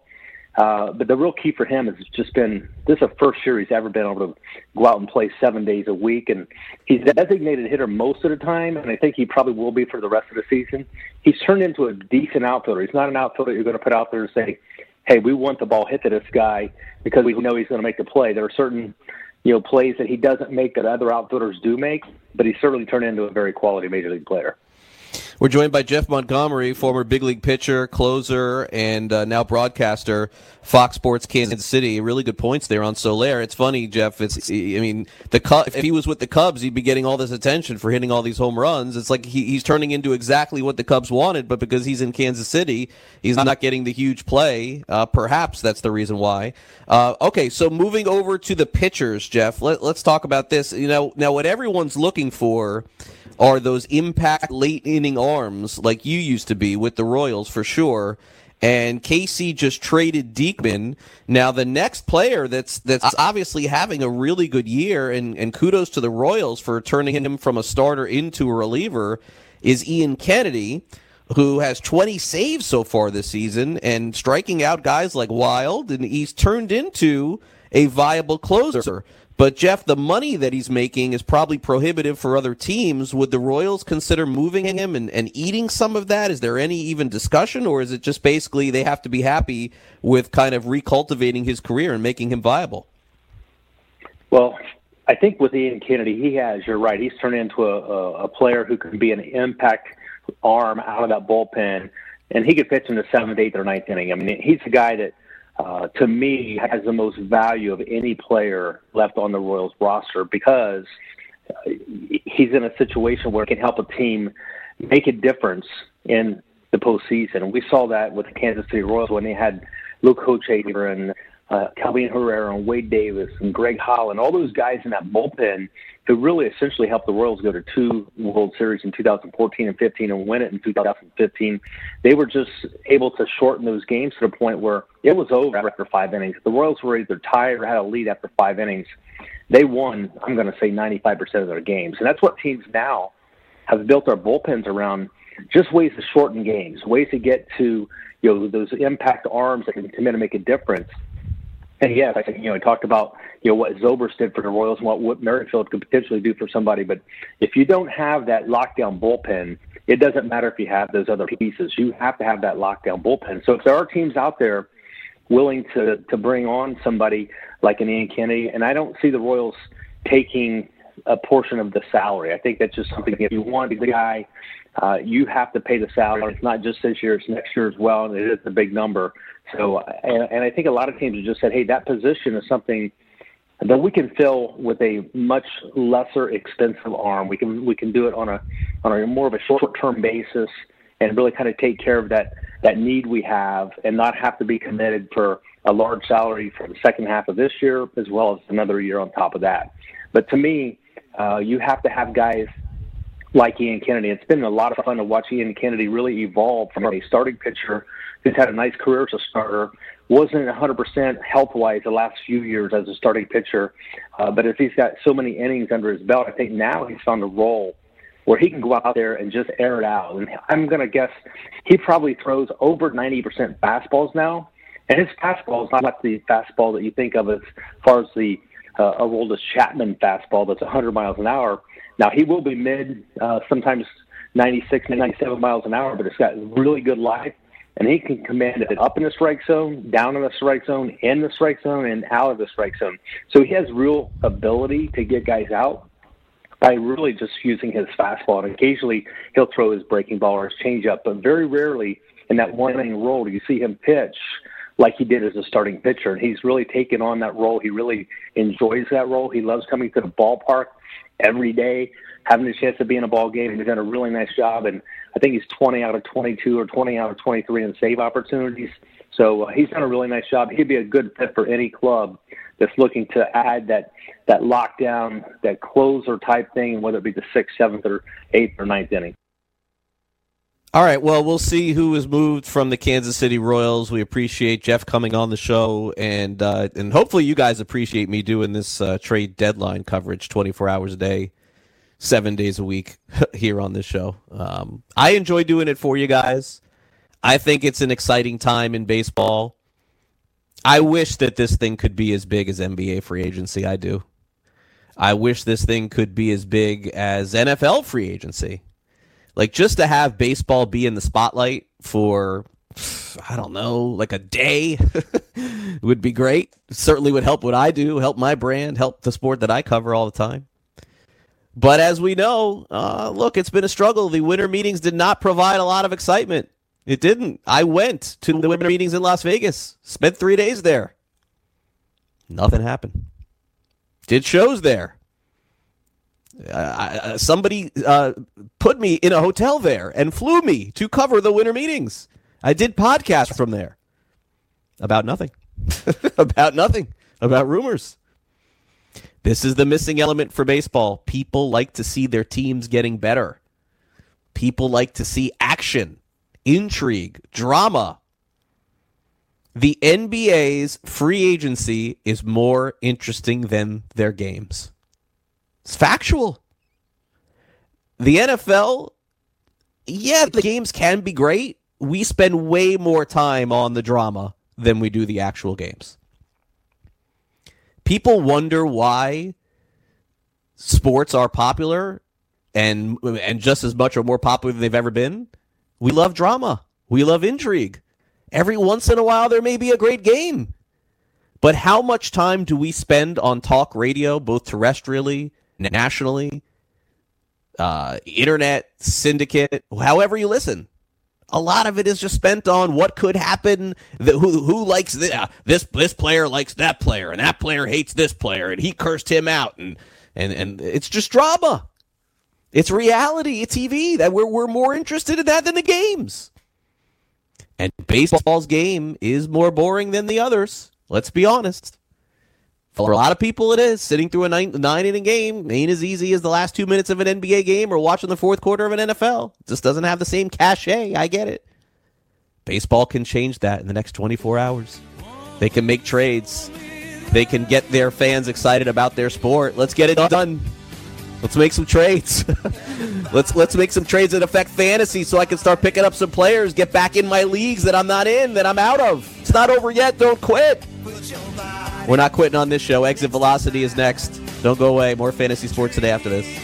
But the real key for him has just been, this is the first year he's ever been able to go out and play 7 days a week. And he's a designated hitter most of the time, and I think he probably will be for the rest of the season. He's turned into a decent outfielder. He's not an outfielder you're going to put out there and say, hey, we want the ball hit to this guy because we know he's going to make the play. There are certain plays that he doesn't make that other outfielders do make, but he's certainly turned into a very quality major league player. We're joined by Jeff Montgomery, former big league pitcher, closer, and now broadcaster, Fox Sports Kansas City. Really good points there on Soler. It's funny, Jeff. If he was with the Cubs, he'd be getting all this attention for hitting all these home runs. It's like he's turning into exactly what the Cubs wanted, but because he's in Kansas City, he's not getting the huge play. Perhaps that's the reason why. Okay, so moving over to the pitchers, Jeff. Let's talk about this. Now what everyone's looking for are those impact late-inning arms like you used to be with the Royals, for sure. And KC just traded Diekman. Now, the next player that's obviously having a really good year, and kudos to the Royals for turning him from a starter into a reliever, is Ian Kennedy, who has 20 saves so far this season and striking out guys like Wild, and he's turned into a viable closer. But, Jeff, the money that he's making is probably prohibitive for other teams. Would the Royals consider moving him and eating some of that? Is there any even discussion, or is it just basically they have to be happy with kind of recultivating his career and making him viable? Well, I think with Ian Kennedy, you're right, he's turned into a player who can be an impact arm out of that bullpen, and he could pitch in the 7th, 8th, or 9th inning. I mean, he's a guy that, to me, has the most value of any player left on the Royals roster because he's in a situation where he can help a team make a difference in the postseason. And we saw that with the Kansas City Royals when they had Luke Hochevar and Calvin Herrera and Wade Davis and Greg Holland, all those guys in that bullpen who really essentially helped the Royals go to 2 World Series in 2014 and 15 and win it in 2015. They were just able to shorten those games to the point where it was over after 5 innings. The Royals were either tied or had a lead after 5 innings. They won, I'm going to say, 95% of their games. And that's what teams now have built their bullpens around, just ways to shorten games, ways to get to those impact arms that can come in and make a difference. And yes, I talked about what Zobrist did for the Royals and what Merrifield could potentially do for somebody. But if you don't have that lockdown bullpen, it doesn't matter if you have those other pieces. You have to have that lockdown bullpen. So if there are teams out there willing to bring on somebody like an Ian Kennedy, and I don't see the Royals taking a portion of the salary. I think that's just something, if you want the guy, you have to pay the salary. It's not just this year, it's next year as well, and it is a big number. So, and I think a lot of teams have just said, hey, that position is something that we can fill with a much lesser expensive arm. We can do it on a more of a short-term basis and really kind of take care of that need we have and not have to be committed for a large salary for the second half of this year as well as another year on top of that. But to me, you have to have guys like Ian Kennedy. It's been a lot of fun to watch Ian Kennedy really evolve from a starting pitcher who's had a nice career as a starter, wasn't 100% health-wise the last few years as a starting pitcher, but as he's got so many innings under his belt, I think now he's found a role where he can go out there and just air it out. And I'm going to guess he probably throws over 90% fastballs now, and his fastball is not like the fastball that you think of as far as the Aroldis Chapman fastball that's 100 miles an hour. Now, he will be sometimes 96, 97 miles an hour, but it's got really good life, and he can command it up in the strike zone, down in the strike zone, in the strike zone, and out of the strike zone. So he has real ability to get guys out by really just using his fastball. And occasionally he'll throw his breaking ball or his changeup, but very rarely in that one-inning role do you see him pitch like he did as a starting pitcher. And he's really taken on that role. He really enjoys that role. He loves coming to the ballpark every day, having the chance to be in a ball game, and he's done a really nice job. And I think he's 20 out of 22 or 20 out of 23 in save opportunities. So he's done a really nice job. He'd be a good fit for any club that's looking to add that lockdown, that closer type thing, whether it be the 6th, 7th, or 8th or 9th inning. All right, well, we'll see who is moved from the Kansas City Royals. We appreciate Jeff coming on the show, and hopefully you guys appreciate me doing this trade deadline coverage 24 hours a day, 7 days a week here on this show. I enjoy doing it for you guys. I think it's an exciting time in baseball. I wish that this thing could be as big as NBA free agency. I do. I wish this thing could be as big as NFL free agency. Like, just to have baseball be in the spotlight for, I don't know, like a day would be great. It certainly would help what I do, help my brand, help the sport that I cover all the time. But as we know, look, it's been a struggle. The winter meetings did not provide a lot of excitement. It didn't. I went to the winter meetings in Las Vegas, spent 3 days there. Nothing happened. Did shows there. Somebody put me in a hotel there and flew me to cover the winter meetings. I did podcasts from there. About nothing. About nothing. About rumors. This is the missing element for baseball. People like to see their teams getting better. People like to see action, intrigue, drama. The NBA's free agency is more interesting than their games. It's factual. The NFL, yeah, the games can be great. We spend way more time on the drama than we do the actual games. People wonder why sports are popular and just as much or more popular than they've ever been. We love drama. We love intrigue. Every once in a while, there may be a great game. But how much time do we spend on talk radio, both terrestrially, nationally, internet, syndicate, however you listen? A lot of it is just spent on what could happen, who likes this player likes that player, and that player hates this player, and he cursed him out, and it's just drama. It's reality, it's TV. That we're more interested in that than the games. And baseball's game is more boring than the others. Let's be honest. For a lot of people, it is. Sitting through a nine-inning game ain't as easy as the last 2 minutes of an NBA game or watching the fourth quarter of an NFL. It just doesn't have the same cachet. I get it. Baseball can change that in the next 24 hours. They can make trades. They can get their fans excited about their sport. Let's get it done. Let's make some trades. Let's make some trades that affect fantasy so I can start picking up some players, get back in my leagues that I'm not in, that I'm out of. It's not over yet. Don't quit. We're not quitting on this show. Exit Velocity is next. Don't go away. More fantasy sports today after this.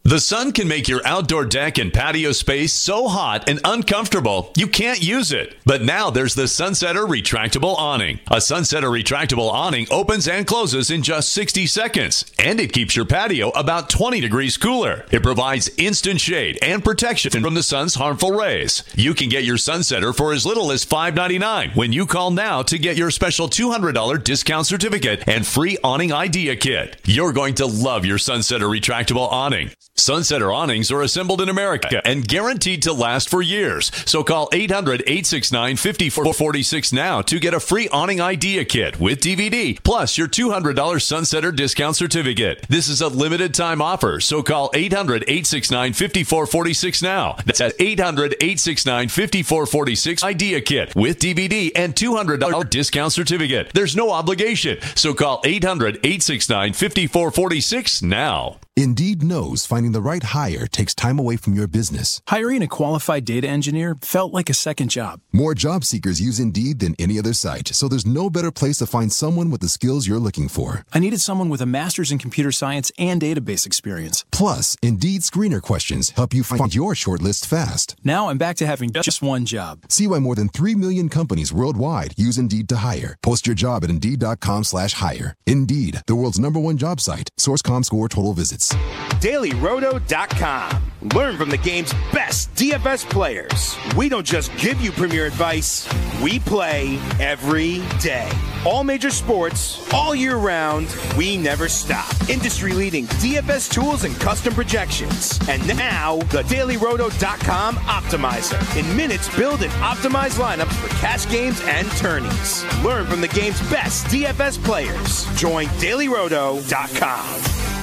The sun can make your outdoor deck and patio space so hot and uncomfortable you can't use it. But now there's the Sunsetter Retractable Awning. A Sunsetter Retractable Awning opens and closes in just 60 seconds, and it keeps your patio about 20 degrees cooler. It provides instant shade and protection from the sun's harmful rays. You can get your Sunsetter for as little as $5.99 when you call now to get your special $200 discount certificate and free awning idea kit. You're going to love your Sunsetter Retractable Awning. Sunsetter awnings are assembled in America and guaranteed to last for years. So call 800-869-5446 now to get a free awning idea kit with DVD, plus your $200 Sunsetter discount certificate. This is a limited time offer, so call 800-869-5446 now. That's at 800-869-5446 idea kit with DVD and $200 discount certificate. There's no obligation, so call 800-869-5446 now. Indeed knows finding the right hire takes time away from your business. Hiring a qualified data engineer felt like a second job. More job seekers use Indeed than any other site, so there's no better place to find someone with the skills you're looking for. I needed someone with a master's in computer science and database experience. Plus, Indeed screener questions help you find your shortlist fast. Now I'm back to having just one job. See why more than 3 million companies worldwide use Indeed to hire. Post your job at Indeed.com/hire. Indeed, the world's #1 job site. Source.com score total visits. DailyRoto.com. Learn from the game's best DFS players. We don't just give you premier advice, we play every day. All major sports, all year round, we never stop. Industry-leading DFS tools and custom projections. And now, the DailyRoto.com Optimizer. In minutes, build and optimize lineups for cash games and tourneys. Learn from the game's best DFS players. Join DailyRoto.com.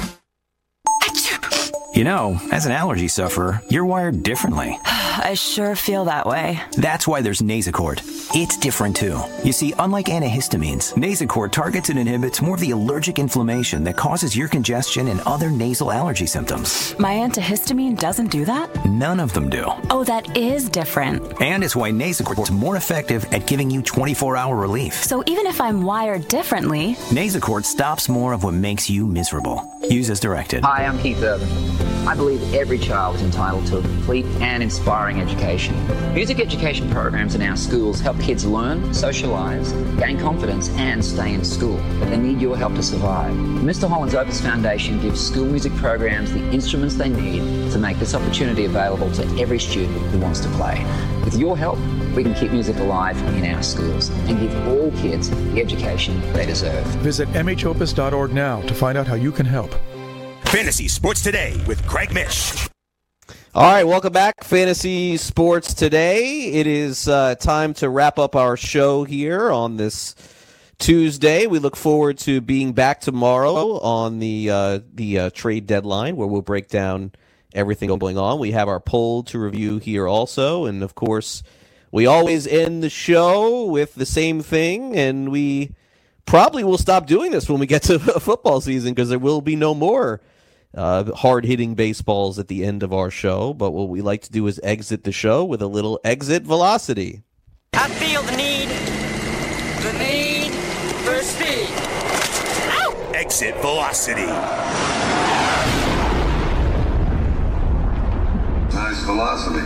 You know, as an allergy sufferer, you're wired differently. I sure feel that way. That's why there's Nasacort. It's different too. You see, unlike antihistamines, Nasacort targets and inhibits more of the allergic inflammation that causes ear congestion and other nasal allergy symptoms. My antihistamine doesn't do that? None of them do. Oh, that is different. And it's why Nasacort is more effective at giving you 24-hour relief. So even if I'm wired differently, Nasacort stops more of what makes you miserable. Use as directed. Hi, I'm Keith Urban. I believe every child is entitled to a complete and inspiring education. Music education programs in our schools help kids learn, socialize, gain confidence, and stay in school. But they need your help to survive. Mr. Holland's Opus Foundation gives school music programs the instruments they need to make this opportunity available to every student who wants to play. With your help, we can keep music alive in our schools and give all kids the education they deserve. Visit mhopus.org now to find out how you can help. Fantasy Sports Today with Craig Mish. All right, welcome back, Fantasy Sports Today. It is time to wrap up our show here on this Tuesday. We look forward to being back tomorrow on the trade deadline, where we'll break down everything going on. We have our poll to review here also, and of course, we always end the show with the same thing, and we probably will stop doing this when we get to football season because there will be no more hard-hitting baseballs at the end of our show. But what we like to do is exit the show with a little exit velocity. I feel the need for speed. Ow! Exit velocity. Nice velocity.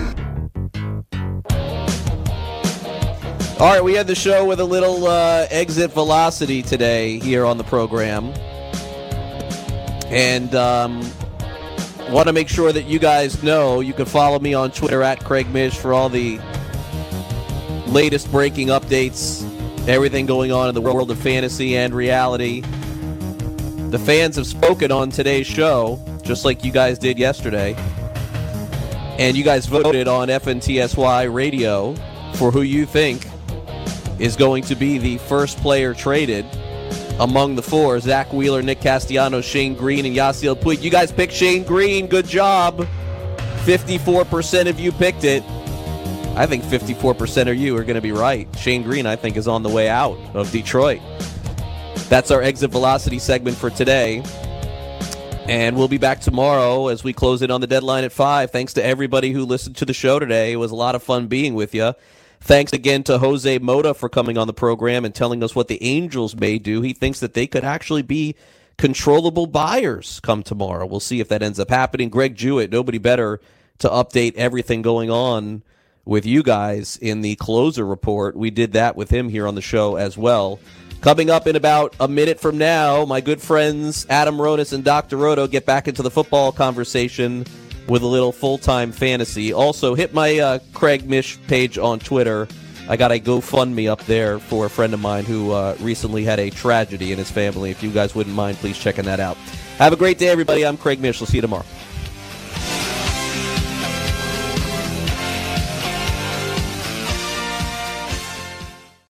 All right, we had the show with a little exit velocity today here on the program. And want to make sure that you guys know you can follow me on Twitter at Craig Mish for all the latest breaking updates, everything going on in the world of fantasy and reality. The fans have spoken on today's show, just like you guys did yesterday. And you guys voted on FNTSY Radio for who you think is going to be the first player traded among the four. Zach Wheeler, Nick Castellanos, Shane Green, and Yasiel Puig. You guys picked Shane Green. Good job. 54% of you picked it. I think 54% of you are going to be right. Shane Green, I think, is on the way out of Detroit. That's our exit velocity segment for today. And we'll be back tomorrow as we close in on the deadline at 5. Thanks to everybody who listened to the show today. It was a lot of fun being with you. Thanks again to Jose Mota for coming on the program and telling us what the Angels may do. He thinks that they could actually be controllable buyers come tomorrow. We'll see if that ends up happening. Greg Jewett, nobody better to update everything going on with you guys in the closer report. We did that with him here on the show as well. Coming up in about a minute from now, my good friends Adam Ronis and Dr. Roto get back into the football conversation with a little full-time fantasy. Also, hit my Craig Mish page on Twitter. I got a GoFundMe up there for a friend of mine who recently had a tragedy in his family. If you guys wouldn't mind, please checking that out. Have a great day, everybody. I'm Craig Mish. We'll see you tomorrow.